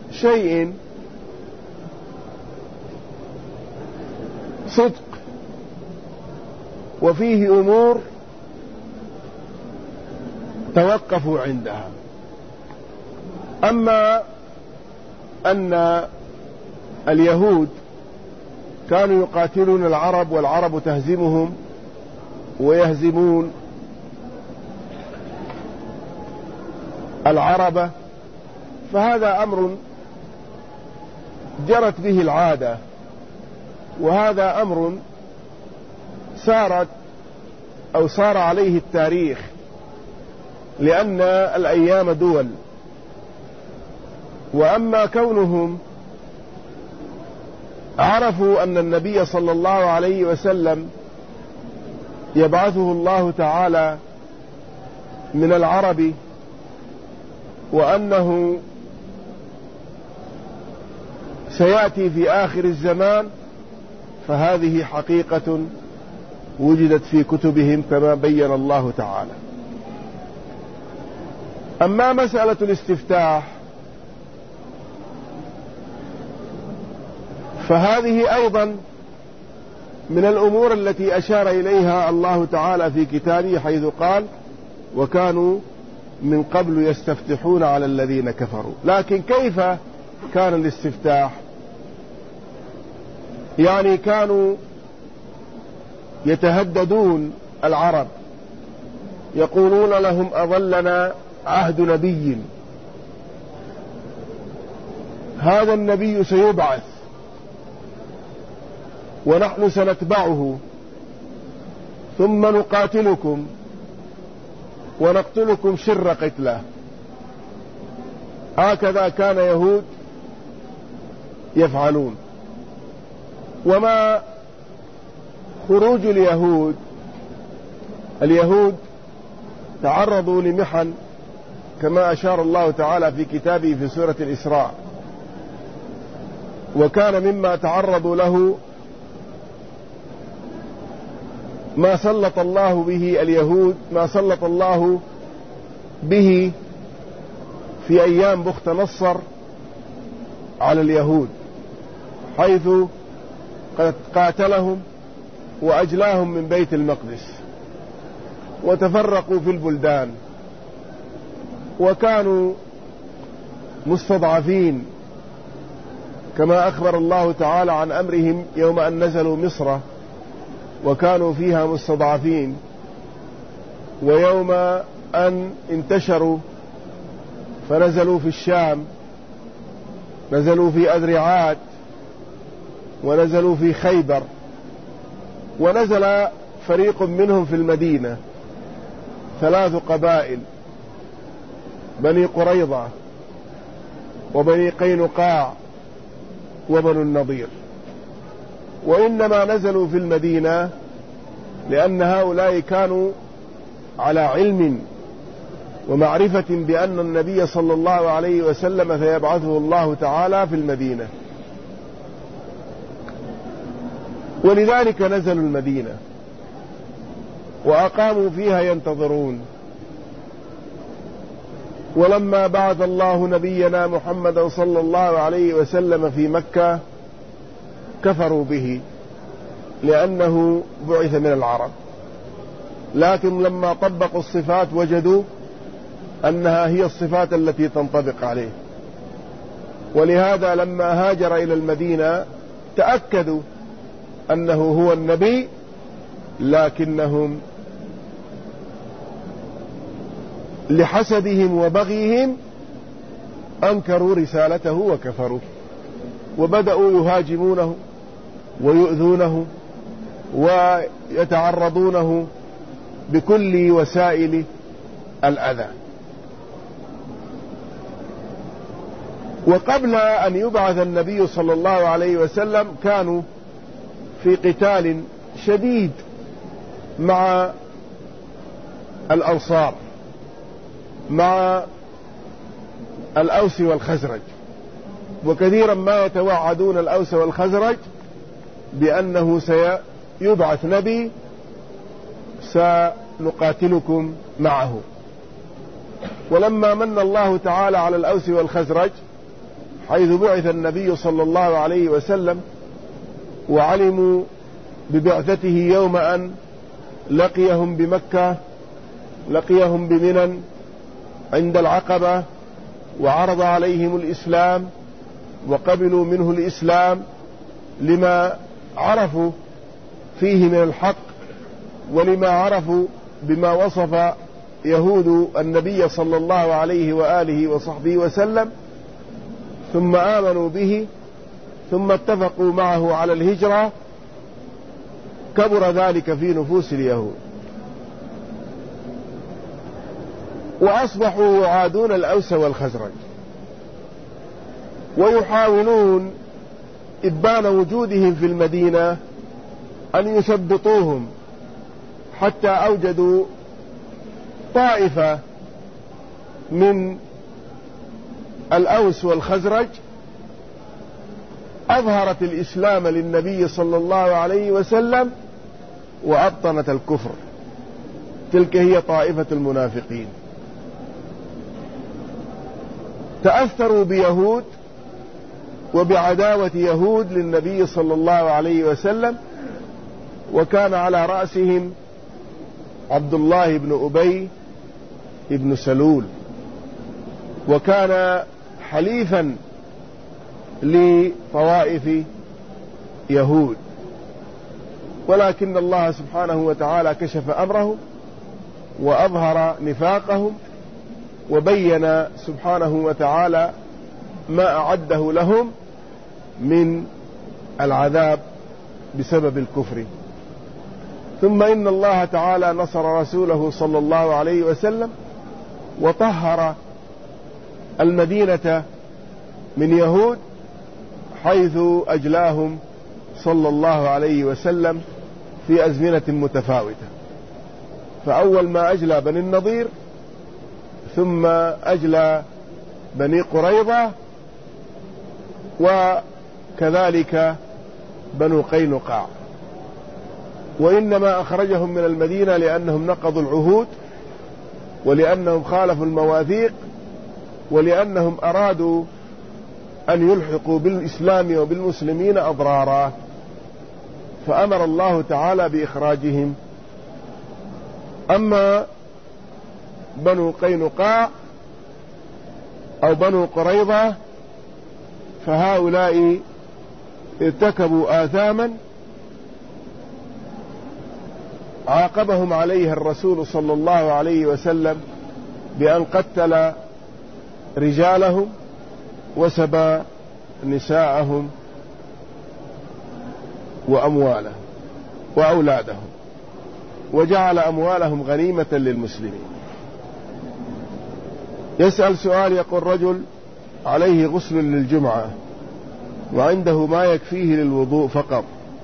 شيء صدق وفيه أمور توقفوا عندها. أما أن اليهود كانوا يقاتلون العرب والعرب تهزمهم ويهزمون العرب، فهذا أمر جرت به العادة، وهذا أمر صار عليه التاريخ، لأن الأيام دول. وأما كونهم عرفوا أن النبي صلى الله عليه وسلم يبعثه الله تعالى من العرب، وأنه سيأتي في آخر الزمان، فهذه حقيقة وجدت في كتبهم كما بين الله تعالى. أما مسألة الاستفتاح فهذه أيضا من الأمور التي أشار إليها الله تعالى في كتابه، حيث قال: وكانوا من قبل يستفتحون على الذين كفروا. لكن كيف كان الاستفتاح؟ يعني كانوا يتهددون العرب، يقولون لهم: أظلنا عهد نبي، هذا النبي سيبعث ونحن سنتبعه، ثم نقاتلكم ونقتلكم شر قتله. هكذا كان يهود يفعلون. وما خروج اليهود تعرضوا لمحن كما أشار الله تعالى في كتابه في سورة الإسراء، وكان مما تعرضوا له ما سلط الله به اليهود، ما سلط الله به في أيام بخت نصر على اليهود، حيث قد قاتلهم وأجلاهم من بيت المقدس وتفرقوا في البلدان، وكانوا مستضعفين كما أخبر الله تعالى عن أمرهم يوم أن نزلوا مصر وكانوا فيها مستضعفين، ويوم أن انتشروا فنزلوا في الشام، نزلوا في أذرعات، ونزلوا في خيبر، ونزل فريق منهم في المدينة، 3 قبائل: بني قريظة وبني قينقاع وبنو النضير. وإنما نزلوا في المدينة لأن هؤلاء كانوا على علم ومعرفة بأن النبي صلى الله عليه وسلم سيبعثه الله تعالى في المدينة، ولذلك نزلوا المدينة وأقاموا فيها ينتظرون. ولما بعث الله نبينا محمدا صلى الله عليه وسلم في مكة كفروا به لأنه بعث من العرب، لكن لما طبقوا الصفات وجدوا أنها هي الصفات التي تنطبق عليه، ولهذا لما هاجر إلى المدينة تأكدوا أنه هو النبي، لكنهم لحسدهم وبغيهم أنكروا رسالته وكفروا، وبدأوا يهاجمونه ويؤذونه ويتعرضونه بكل وسائل الأذى. وقبل أن يبعث النبي صلى الله عليه وسلم كانوا في قتال شديد مع الأنصار، مع الأوس والخزرج، وكثيرا ما يتوعدون الأوس والخزرج بأنه سيبعث نبي سنقاتلكم معه. ولما من الله تعالى على الأوس والخزرج حيث بعث النبي صلى الله عليه وسلم وعلموا ببعثته يوم أن لقيهم بمكة، لقيهم بمنى عند العقبة، وعرض عليهم الإسلام وقبلوا منه الإسلام لما عرفوا فيه من الحق، ولما عرفوا بما وصف يهود النبي صلى الله عليه وآله وصحبه وسلم، ثم آمنوا به، ثم اتفقوا معه على الهجرة. كبر ذلك في نفوس اليهود، وأصبحوا يعادون الأوس والخزرج، ويحاولون إبان وجودهم في المدينة أن يثبطوهم، حتى أوجدوا طائفة من الأوس والخزرج أظهرت الإسلام للنبي صلى الله عليه وسلم وأبطنت الكفر. تلك هي طائفة المنافقين. تأثروا بيهود وبعداوة يهود للنبي صلى الله عليه وسلم، وكان على رأسهم عبد الله بن أبي بن سلول، وكان حليفا لطوائف يهود، ولكن الله سبحانه وتعالى كشف أمرهم وأظهر نفاقهم، وبين سبحانه وتعالى ما أعده لهم من العذاب بسبب الكفر. ثم إن الله تعالى نصر رسوله صلى الله عليه وسلم وطهر المدينة من يهود، حيث أجلاهم صلى الله عليه وسلم في أزمنة متفاوتة. فأول ما أجلى بني النضير، ثم أجلى بني قريظة، وكذلك بنو قينقاع. وإنما أخرجهم من المدينة لأنهم نقضوا العهود، ولأنهم خالفوا المواثيق، ولأنهم أرادوا أن يلحقوا بالإسلام وبالمسلمين أضرارا، فأمر الله تعالى بإخراجهم. أما بنو قينقاع أو بنو قريظة فهؤلاء ارتكبوا آثاما عاقبهم عليها الرسول صلى الله عليه وسلم بأن قتل رجالهم وسبى نساءهم وأموالهم وأولادهم، وجعل أموالهم غنيمة للمسلمين. يسأل سؤال، يقول رجل عليه غسل للجمعة وعنده ما يكفيه للوضوء فقط،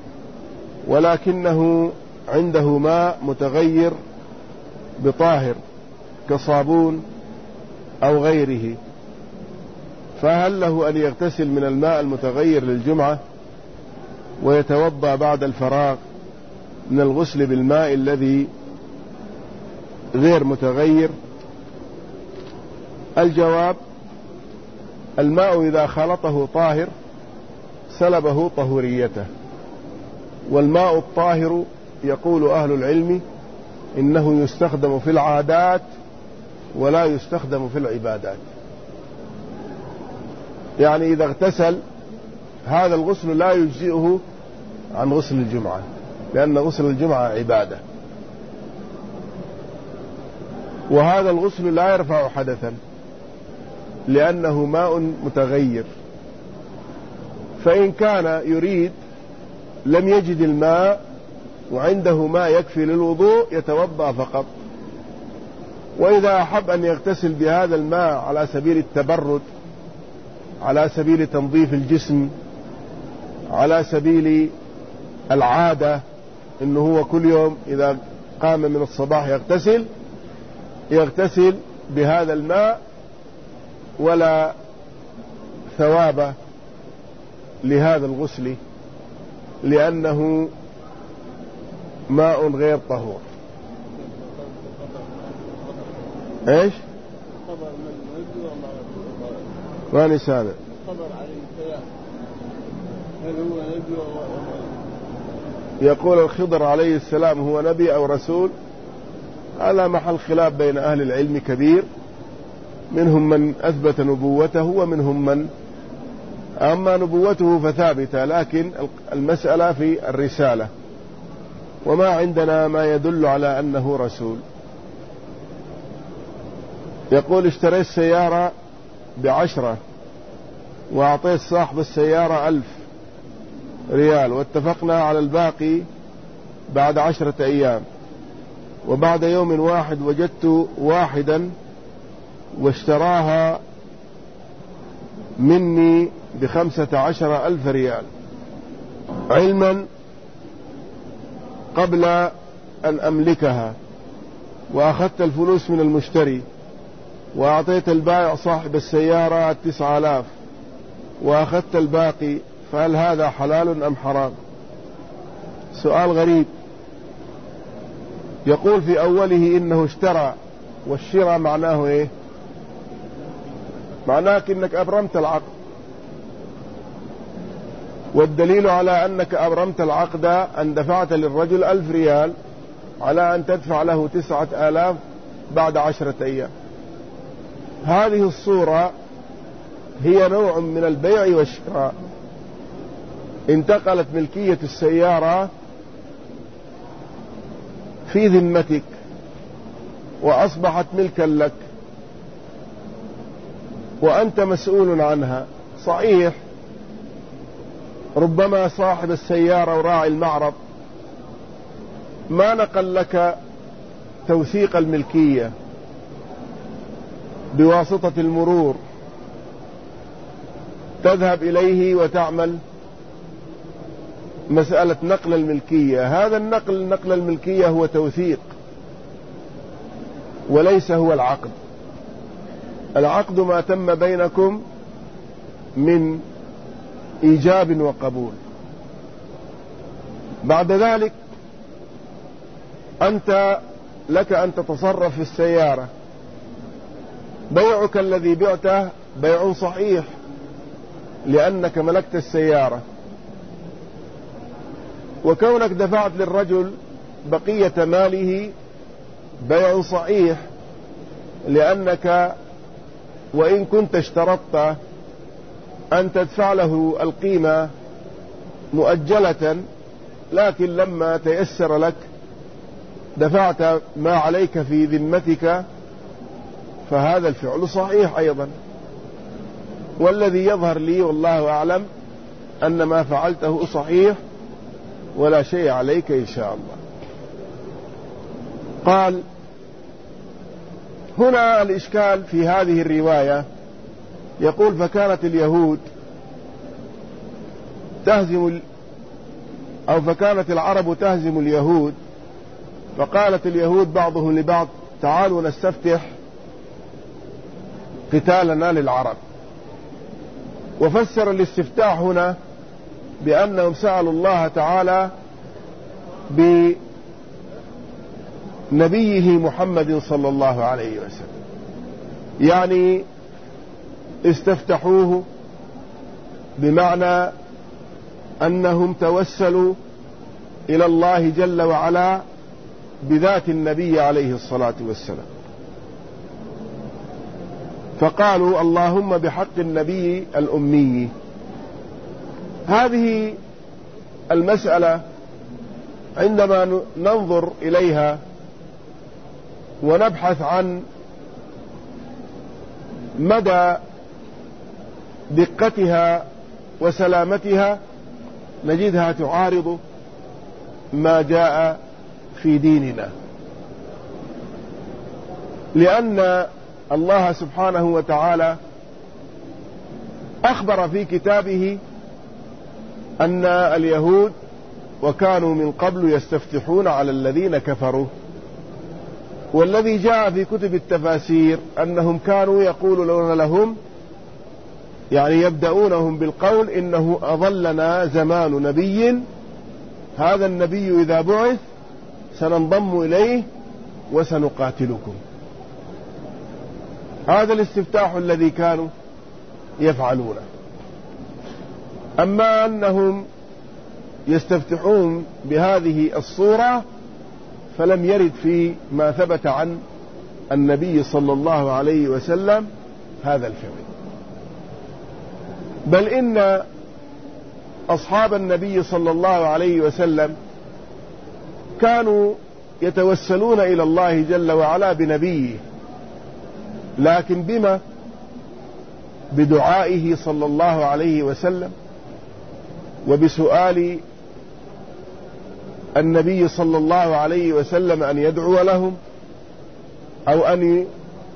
ولكنه عنده ماء متغير بطاهر كصابون أو غيره، فهل له أن يغتسل من الماء المتغير للجمعة ويتوضأ بعد الفراغ من الغسل بالماء الذي غير متغير؟ الجواب: الماء إذا خلطه طاهر سلبه طهوريته، والماء الطاهر يقول أهل العلم إنه يستخدم في العادات ولا يستخدم في العبادات. يعني إذا اغتسل هذا الغسل لا يجزئه عن غسل الجمعة، لأن غسل الجمعة عبادة، وهذا الغسل لا يرفع حدثا لأنه ماء متغير. فإن كان يريد لم يجد الماء وعنده ماء يكفي للوضوء يتوضأ فقط، وإذا أحب أن يغتسل بهذا الماء على سبيل التبرد، على سبيل تنظيف الجسم، على سبيل العادة، إنه هو كل يوم إذا قام من الصباح يغتسل بهذا الماء، ولا ثواب لهذا الغسل لأنه ماء غير طهور. ايش؟ ماني سامع. يقول الخضر عليه السلام هو نبي أو رسول؟ هذا محل خلاف بين أهل العلم كبير، منهم من أثبت نبوته ومنهم من أما نبوته فثابتة، لكن المسألة في الرسالة، وما عندنا ما يدل على أنه رسول. يقول اشتريت سيارة ب10 وأعطيت صاحب السيارة 1000 ريال، واتفقنا على الباقي بعد 10 أيام، وبعد يوم واحد وجدت واحدا واشتراها مني ب15,000 ريال، علما قبل أن أملكها، وأخذت الفلوس من المشتري وأعطيت البائع صاحب السيارة 9,000 وأخذت الباقي، فهل هذا حلال أم حرام؟ سؤال غريب. يقول في أوله إنه اشترى، والشراء معناه إيه؟ معناه إنك أبرمت العقد، والدليل على أنك أبرمت العقد أن دفعت للرجل 1000 ريال على أن تدفع له 9,000 بعد 10 أيام. هذه الصورة هي نوع من البيع والشراء. انتقلت ملكية السيارة في ذمتك وأصبحت ملكا لك وأنت مسؤول عنها. صحيح ربما صاحب السيارة وراعي المعرض ما نقل لك توثيق الملكية بواسطة المرور، تذهب إليه وتعمل مسألة نقل الملكية. هذا نقل الملكية هو توثيق وليس هو العقد. العقد ما تم بينكم من إيجاب وقبول. بعد ذلك أنت لك أن تتصرف في السيارة. بيعك الذي بعته بيع صحيح لأنك ملكت السيارة، وكونك دفعت للرجل بقية ماله بيع صحيح لأنك وإن كنت اشترطت أن تدفع له القيمة مؤجلة، لكن لما تيسر لك دفعت ما عليك في ذمتك، فهذا الفعل صحيح أيضا. والذي يظهر لي والله أعلم أن ما فعلته صحيح ولا شيء عليك إن شاء الله. قال هنا الإشكال في هذه الرواية. يقول فكانت اليهود فكانت العرب تهزم اليهود، فقالت اليهود بعضهم لبعض تعالوا نستفتح قتالنا للعرب. وفسر الاستفتاح هنا بأنهم سألوا الله تعالى بنبيه محمد صلى الله عليه وسلم، يعني استفتحوه بمعنى أنهم توسلوا إلى الله جل وعلا بذات النبي عليه الصلاة والسلام، فقالوا اللهم بحق النبي الأمي. هذه المسألة عندما ننظر إليها ونبحث عن مدى دقتها وسلامتها نجدها تعارض ما جاء في ديننا، لأن الله سبحانه وتعالى أخبر في كتابه أن اليهود وكانوا من قبل يستفتحون على الذين كفروا، والذي جاء في كتب التفاسير أنهم كانوا يقولون لهم، يعني يبدأونهم بالقول إنه أظلنا زمان نبي، هذا النبي إذا بعث سننضم إليه وسنقاتلكم. هذا الاستفتاح الذي كانوا يفعلونه. أما أنهم يستفتحون بهذه الصورة فلم يرد في ما ثبت عن النبي صلى الله عليه وسلم هذا الفعل، بل إن أصحاب النبي صلى الله عليه وسلم كانوا يتوسلون إلى الله جل وعلا بنبيه، لكن بما؟ بدعائه صلى الله عليه وسلم، وبسؤال النبي صلى الله عليه وسلم أن يدعو لهم أو أن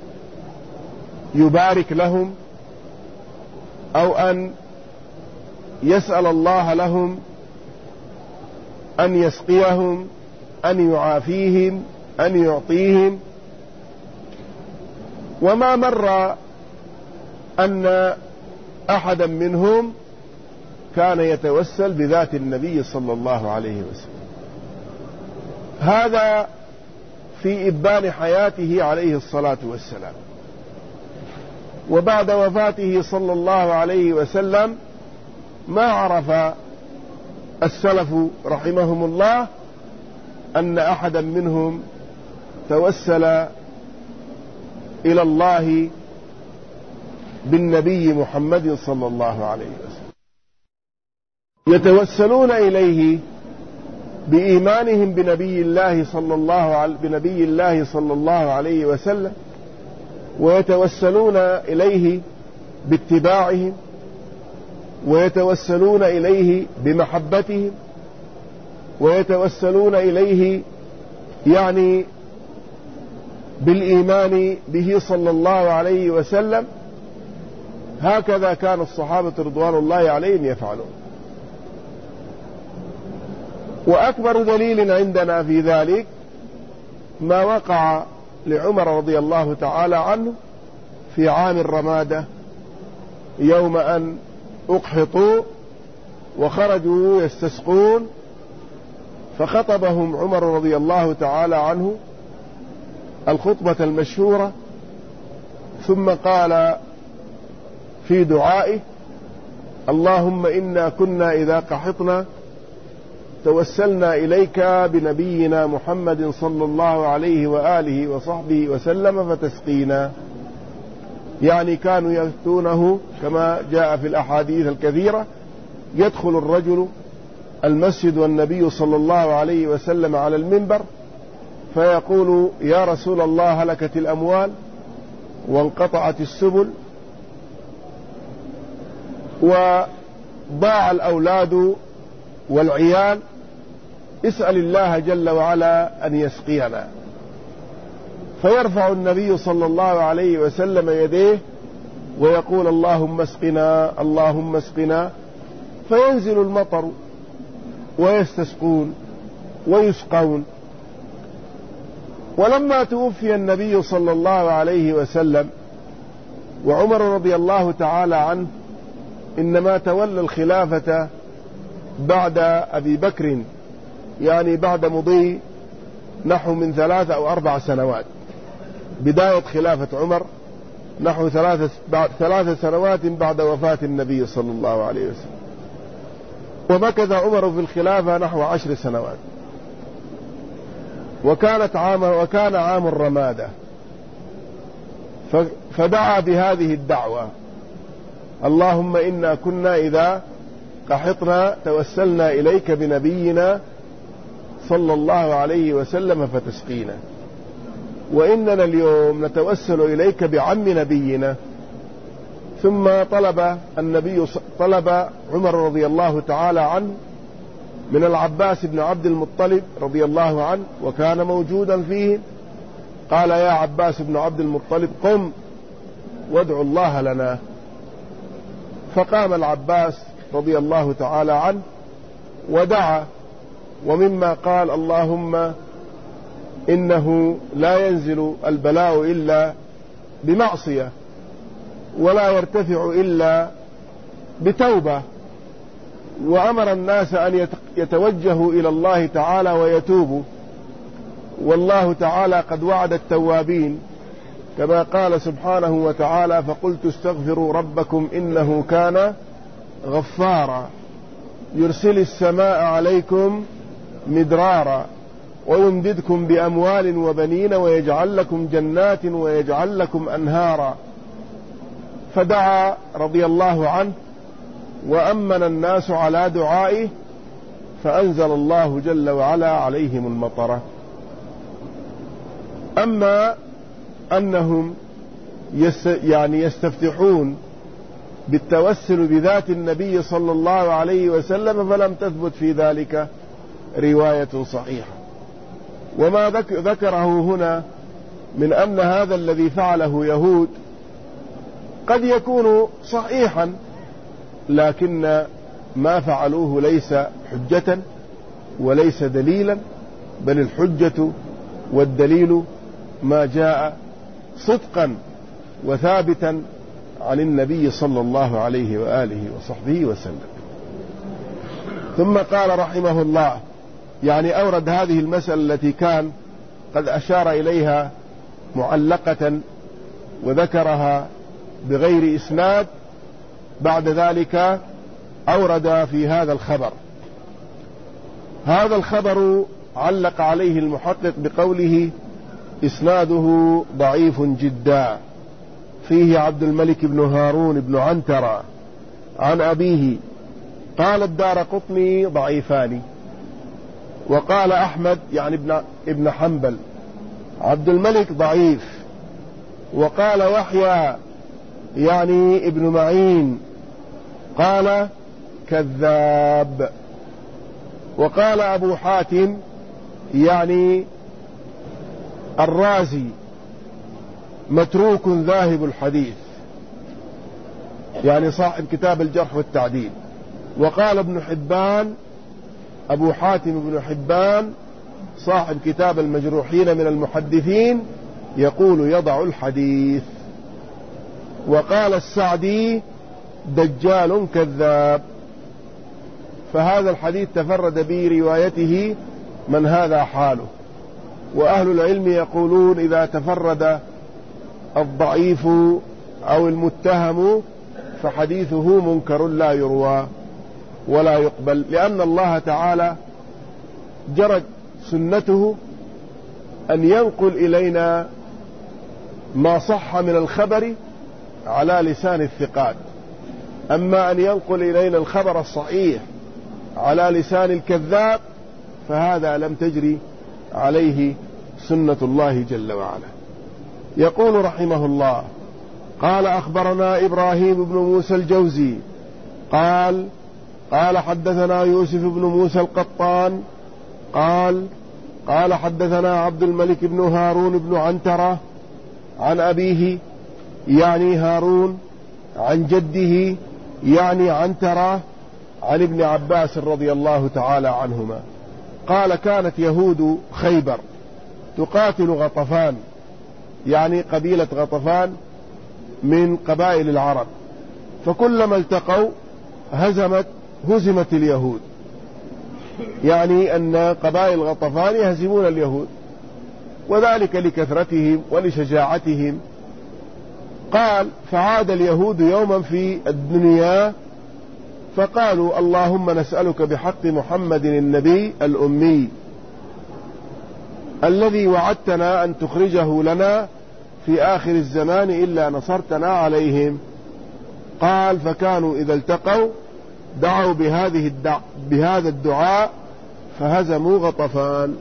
يبارك لهم أو أن يسأل الله لهم أن يسقيهم، أن يعافيهم، أن يعطيهم. وما مر أن أحدا منهم كان يتوسل بذات النبي صلى الله عليه وسلم. هذا في إبان حياته عليه الصلاة والسلام. وبعد وفاته صلى الله عليه وسلم ما عرف السلف رحمهم الله أن أحدا منهم توسل إلى الله بالنبي محمد صلى الله عليه وسلم. يتوسلون إليه بإيمانهم بنبي الله صلى الله عليه وسلم، ويتوسلون إليه باتباعهم، ويتوسلون إليه بمحبتهم، ويتوسلون إليه يعني بالإيمان به صلى الله عليه وسلم. هكذا كان الصحابة رضوان الله عليهم يفعلون. وأكبر دليل عندنا في ذلك ما وقع لعمر رضي الله تعالى عنه في عام الرمادة، يوم أن أقحطوا وخرجوا يستسقون، فخطبهم عمر رضي الله تعالى عنه الخطبة المشهورة، ثم قال في دعائه: اللهم إنا كنا إذا قحطنا توسلنا إليك بنبينا محمد صلى الله عليه وآله وصحبه وسلم فتسقينا. يعني كانوا يأتونه كما جاء في الأحاديث الكثيرة، يدخل الرجل المسجد والنبي صلى الله عليه وسلم على المنبر فيقول: يا رسول الله، هلكت الأموال وانقطعت السبل وضاع الأولاد والعيال، اسأل الله جل وعلا أن يسقينا. فيرفع النبي صلى الله عليه وسلم يديه ويقول: اللهم اسقنا، اللهم اسقنا، فينزل المطر ويستسقون ويسقون. ولما توفي النبي صلى الله عليه وسلم وعمر رضي الله تعالى عنه إنما تولى الخلافة بعد أبي بكر، يعني بعد مضي نحو من 3 أو 4 سنوات. بداية خلافة عمر نحو 3 سنوات بعد وفاة النبي صلى الله عليه وسلم، ومكث عمر في الخلافة نحو 10 سنوات. وكان عام الرمادة، فدعا بهذه الدعوة: اللهم إنا كنا إذا قحطنا توسلنا إليك بنبينا صلى الله عليه وسلم فتسقينا، وإننا اليوم نتوسل إليك بعم نبينا. ثم طلب عمر رضي الله تعالى عنه من العباس بن عبد المطلب رضي الله عنه، وكان موجودا فيه، قال: يا عباس بن عبد المطلب، قم وادعو الله لنا. فقام العباس رضي الله تعالى عنه ودعا، ومما قال: اللهم إنه لا ينزل البلاء إلا بمعصية، ولا يرتفع إلا بتوبة. وأمر الناس أن يتوجهوا إلى الله تعالى ويتوبوا، والله تعالى قد وعد التوابين كما قال سبحانه وتعالى: فقلت استغفروا ربكم إنه كان غفارا يرسل السماء عليكم مدرارا ويمددكم بأموال وبنين ويجعل لكم جنات ويجعل لكم أنهارا. فدعا رضي الله عنه وأمن الناس على دعائه فأنزل الله جل وعلا عليهم المطر. أما أنهم يستفتحون بالتوسل بذات النبي صلى الله عليه وسلم فلم تثبت في ذلك رواية صحيحة. وما ذكره هنا من أن هذا الذي فعله يهود قد يكون صحيحا، لكن ما فعلوه ليس حجة وليس دليلا، بل الحجة والدليل ما جاء صدقا وثابتا عن النبي صلى الله عليه وآله وصحبه وسلم. ثم قال رحمه الله، يعني أورد هذه المسألة التي كان قد أشار إليها معلقة وذكرها بغير إسناد، بعد ذلك أورد في هذا الخبر. هذا الخبر علق عليه المحقق بقوله إسناده ضعيف جدا، فيه عبد الملك بن هارون بن عنترة عن أبيه. قال الدارقطني ضعيفان، وقال أحمد يعني ابن حنبل عبد الملك ضعيف، وقال وحيى يعني ابن معين قال كذاب، وقال أبو حاتم يعني الرازي متروك ذاهب الحديث، يعني صاحب كتاب الجرح والتعديل. وقال ابن حبان أبو حاتم بن حبان صاحب كتاب المجروحين من المحدثين يقول يضع الحديث. وقال السعدي دجال كذاب. فهذا الحديث تفرد بروايته من هذا حاله. وأهل العلم يقولون إذا تفرد الضعيف أو المتهم فحديثه منكر لا يروى ولا يقبل، لأن الله تعالى جرت سنته أن ينقل إلينا ما صح من الخبر على لسان الثقات. أما أن ينقل إلينا الخبر الصحيح على لسان الكذاب فهذا لم تجري عليه سنة الله جل وعلا. يقول رحمه الله قال أخبرنا إبراهيم بن موسى الجوزي قال حدثنا يوسف بن موسى القطان قال حدثنا عبد الملك بن هارون بن عنترة عن أبيه يعني هارون عن جده يعني عنترة عن ابن عباس رضي الله تعالى عنهما قال كانت يهود خيبر تقاتل غطفان، يعني قبيلة غطفان من قبائل العرب، فكلما التقوا هزمت اليهود، يعني أن قبائل غطفان يهزمون اليهود، وذلك لكثرتهم ولشجاعتهم. قال فعاد اليهود يوما في الدنيا فقالوا اللهم نسألك بحق محمد النبي الأمي الذي وعدتنا أن تخرجه لنا في آخر الزمان إلا نصرتنا عليهم. قال فكانوا إذا التقوا دعوا بهذا الدعاء فهزموا غطفان.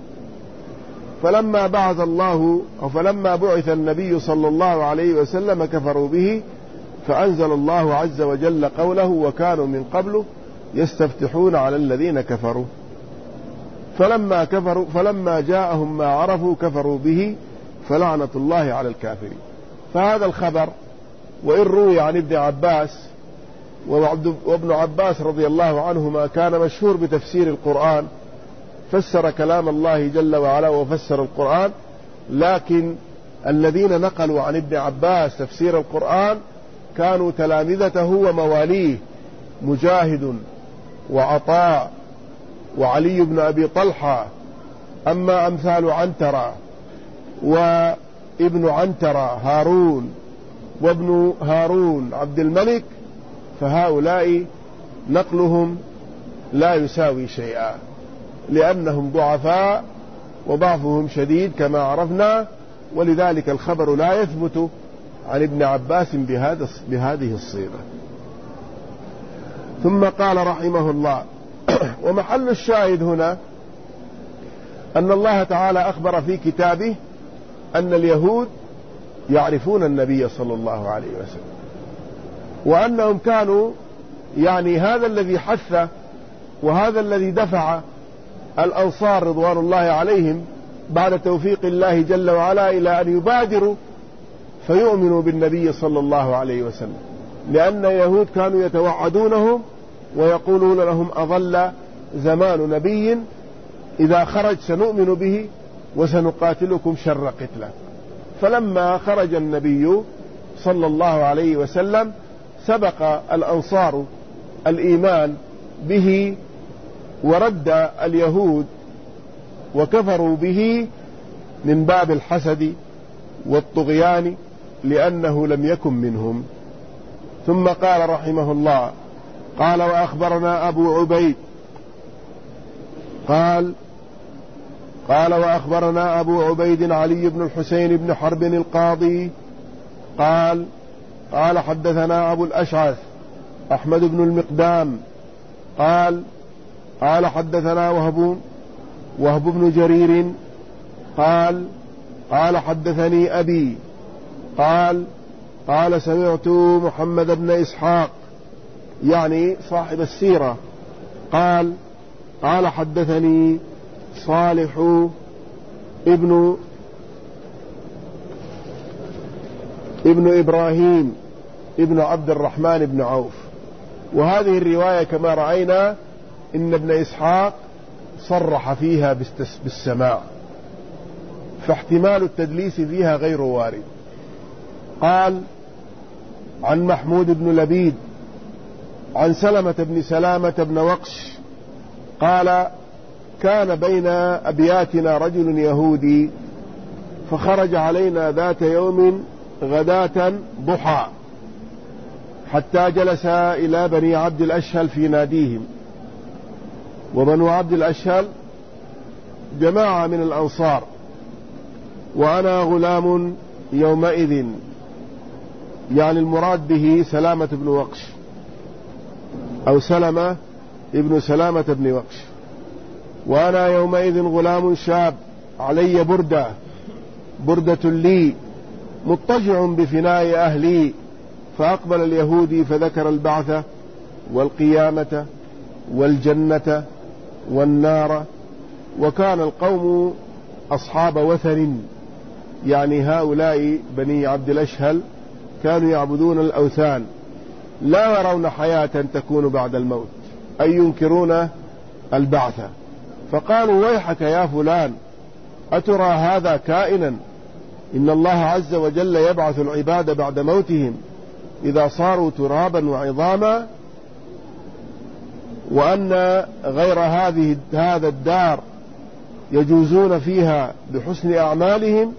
فلما بعث النبي صلى الله عليه وسلم كفروا به، فأنزل الله عز وجل قوله وكانوا من قبل يستفتحون على الذين كفروا فلما جاءهم ما عرفوا كفروا به فلعنة الله على الكافرين. فهذا الخبر وإن روي عن ابن عباس، وابن عباس رضي الله عنهما كان مشهور بتفسير القرآن، فسر كلام الله جل وعلا وفسر القرآن، لكن الذين نقلوا عن ابن عباس تفسير القرآن كانوا تلامذته ومواليه مجاهد وعطاء وعلي بن أبي طلحة. أما أمثال عنترة وابن عنترة هارون وابن هارون عبد الملك فهؤلاء نقلهم لا يساوي شيئا، لأنهم ضعفاء وضعفهم شديد كما عرفنا، ولذلك الخبر لا يثبت عن ابن عباس بهذه الصيغة. ثم قال رحمه الله: ومحل الشاهد هنا أن الله تعالى أخبر في كتابه أن اليهود يعرفون النبي صلى الله عليه وسلم، وأنهم كانوا هذا الذي حث وهذا الذي دفع الأنصار رضوان الله عليهم بعد توفيق الله جل وعلا إلى أن يبادروا فيؤمنوا بالنبي صلى الله عليه وسلم، لأن اليهود كانوا يتوعدونهم ويقولون لهم: أظل زمان نبي إذا خرج سنؤمن به وسنقاتلكم شر قتله. فلما خرج النبي صلى الله عليه وسلم سبق الأنصار الإيمان به، ورد اليهود وكفروا به من باب الحسد والطغيان، لأنه لم يكن منهم. ثم قال رحمه الله: قال: وأخبرنا أبو عبيد قال وأخبرنا أبو عبيد علي بن الحسين بن حرب القاضي قال حدثنا أبو الأشعث أحمد بن المقدام قال حدثنا وهب بن جرير قال حدثني أبي قال سمعت محمد بن إسحاق يعني صاحب السيرة قال حدثني صالح ابن إبراهيم ابن عبد الرحمن بن عوف. وهذه الرواية كما رأينا إن ابن إسحاق صرح فيها بالسماع، فاحتمال التدليس فيها غير وارد. قال عن محمود بن لبيد عن سلمة بن سلامة بن وقش قال: كان بين أبياتنا رجل يهودي فخرج علينا ذات يوم غداة ضحى حتى جلس إلى بني عبد الأشهل في ناديهم. وبنو عبد الأشهل جماعة من الأنصار، وأنا غلام يومئذ، يعني المراد به سلامة بن وقش أو سلمة ابن سلامة بن وقش. وأنا يومئذ غلام شاب علي بردة لي مضطجع بفناء أهلي. فأقبل اليهودي فذكر البعث والقيامة والجنة والنار، وكان القوم أصحاب وثن، يعني هؤلاء بني عبد الأشهل كانوا يعبدون الأوثان، لا يرون حياة تكون بعد الموت، أي ينكرون البعث. فقالوا: ويحك يا فلان، أترى هذا كائنا؟ إن الله عز وجل يبعث العباد بعد موتهم إذا صاروا ترابا وعظاما، وأن غير هذا الدار يجوزون فيها بحسن أعمالهم،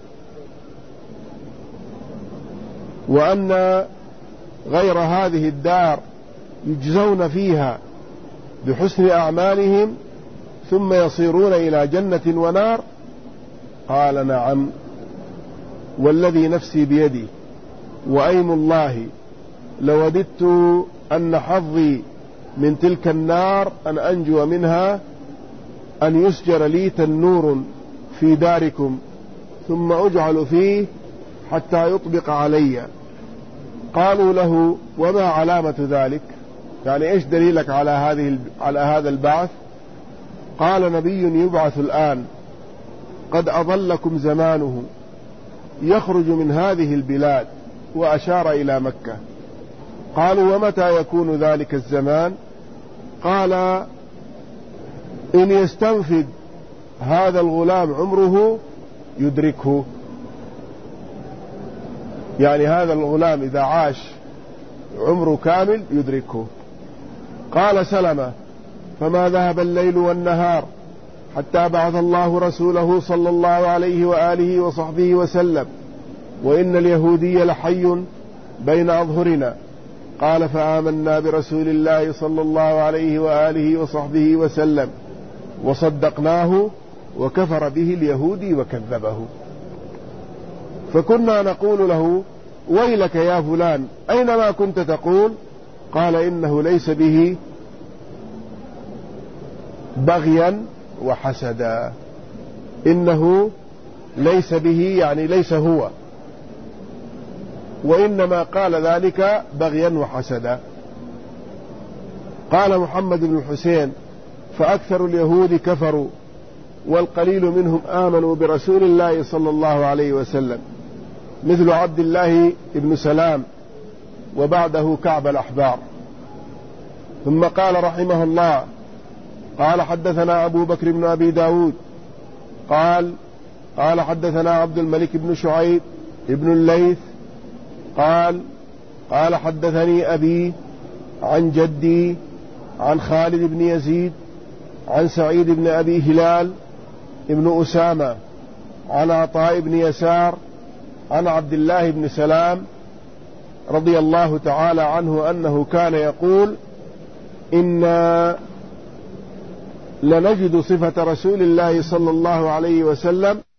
وأن غير هذه الدار يجزون فيها بحسن أعمالهم ثم يصيرون إلى جنة ونار. قال: نعم، والذي نفسي بيدي وأيم الله لوددت أن حظي من تلك النار أن أنجو منها، أن يسجر لي تنور في داركم ثم أجعل فيه حتى يطبق علي. قالوا له: وما علامة ذلك؟ يعني إيش دليلك على هذا البعث؟ قال: نبي يبعث الآن قد أضلكم زمانه يخرج من هذه البلاد، وأشار إلى مكة. قالوا: ومتى يكون ذلك الزمان؟ قال: إن يستنفد هذا الغلام عمره يدركه، يعني هذا الغلام إذا عاش عمره كامل يدركه. قال سلمة: فما ذهب الليل والنهار حتى بعث الله رسوله صلى الله عليه وآله وصحبه وسلم، وإن اليهودي لحي بين أظهرنا. قال فآمنا برسول الله صلى الله عليه وآله وصحبه وسلم وصدقناه وكفر به اليهودي وكذبه. فكنا نقول له ويلك يا فلان أينما كنت تقول؟ قال إنه ليس به بغيا وحسدا. إنه ليس به يعني ليس هو، وإنما قال ذلك بغيا وحسدا. قال محمد بن الحسين فأكثر اليهود كفروا والقليل منهم آمنوا برسول الله صلى الله عليه وسلم، مثل عبد الله بن سلام وبعده كعب الأحبار. ثم قال رحمه الله قال حدثنا أبو بكر بن أبي داود قال حدثنا عبد الملك بن شعيب ابن الليث قال حدثني أبي عن جدي عن خالد بن يزيد عن سعيد بن أبي هلال ابن أسامة عن عطاء بن يسار عن عبد الله بن سلام رضي الله تعالى عنه أنه كان يقول إنا لنجد صفة رسول الله صلى الله عليه وسلم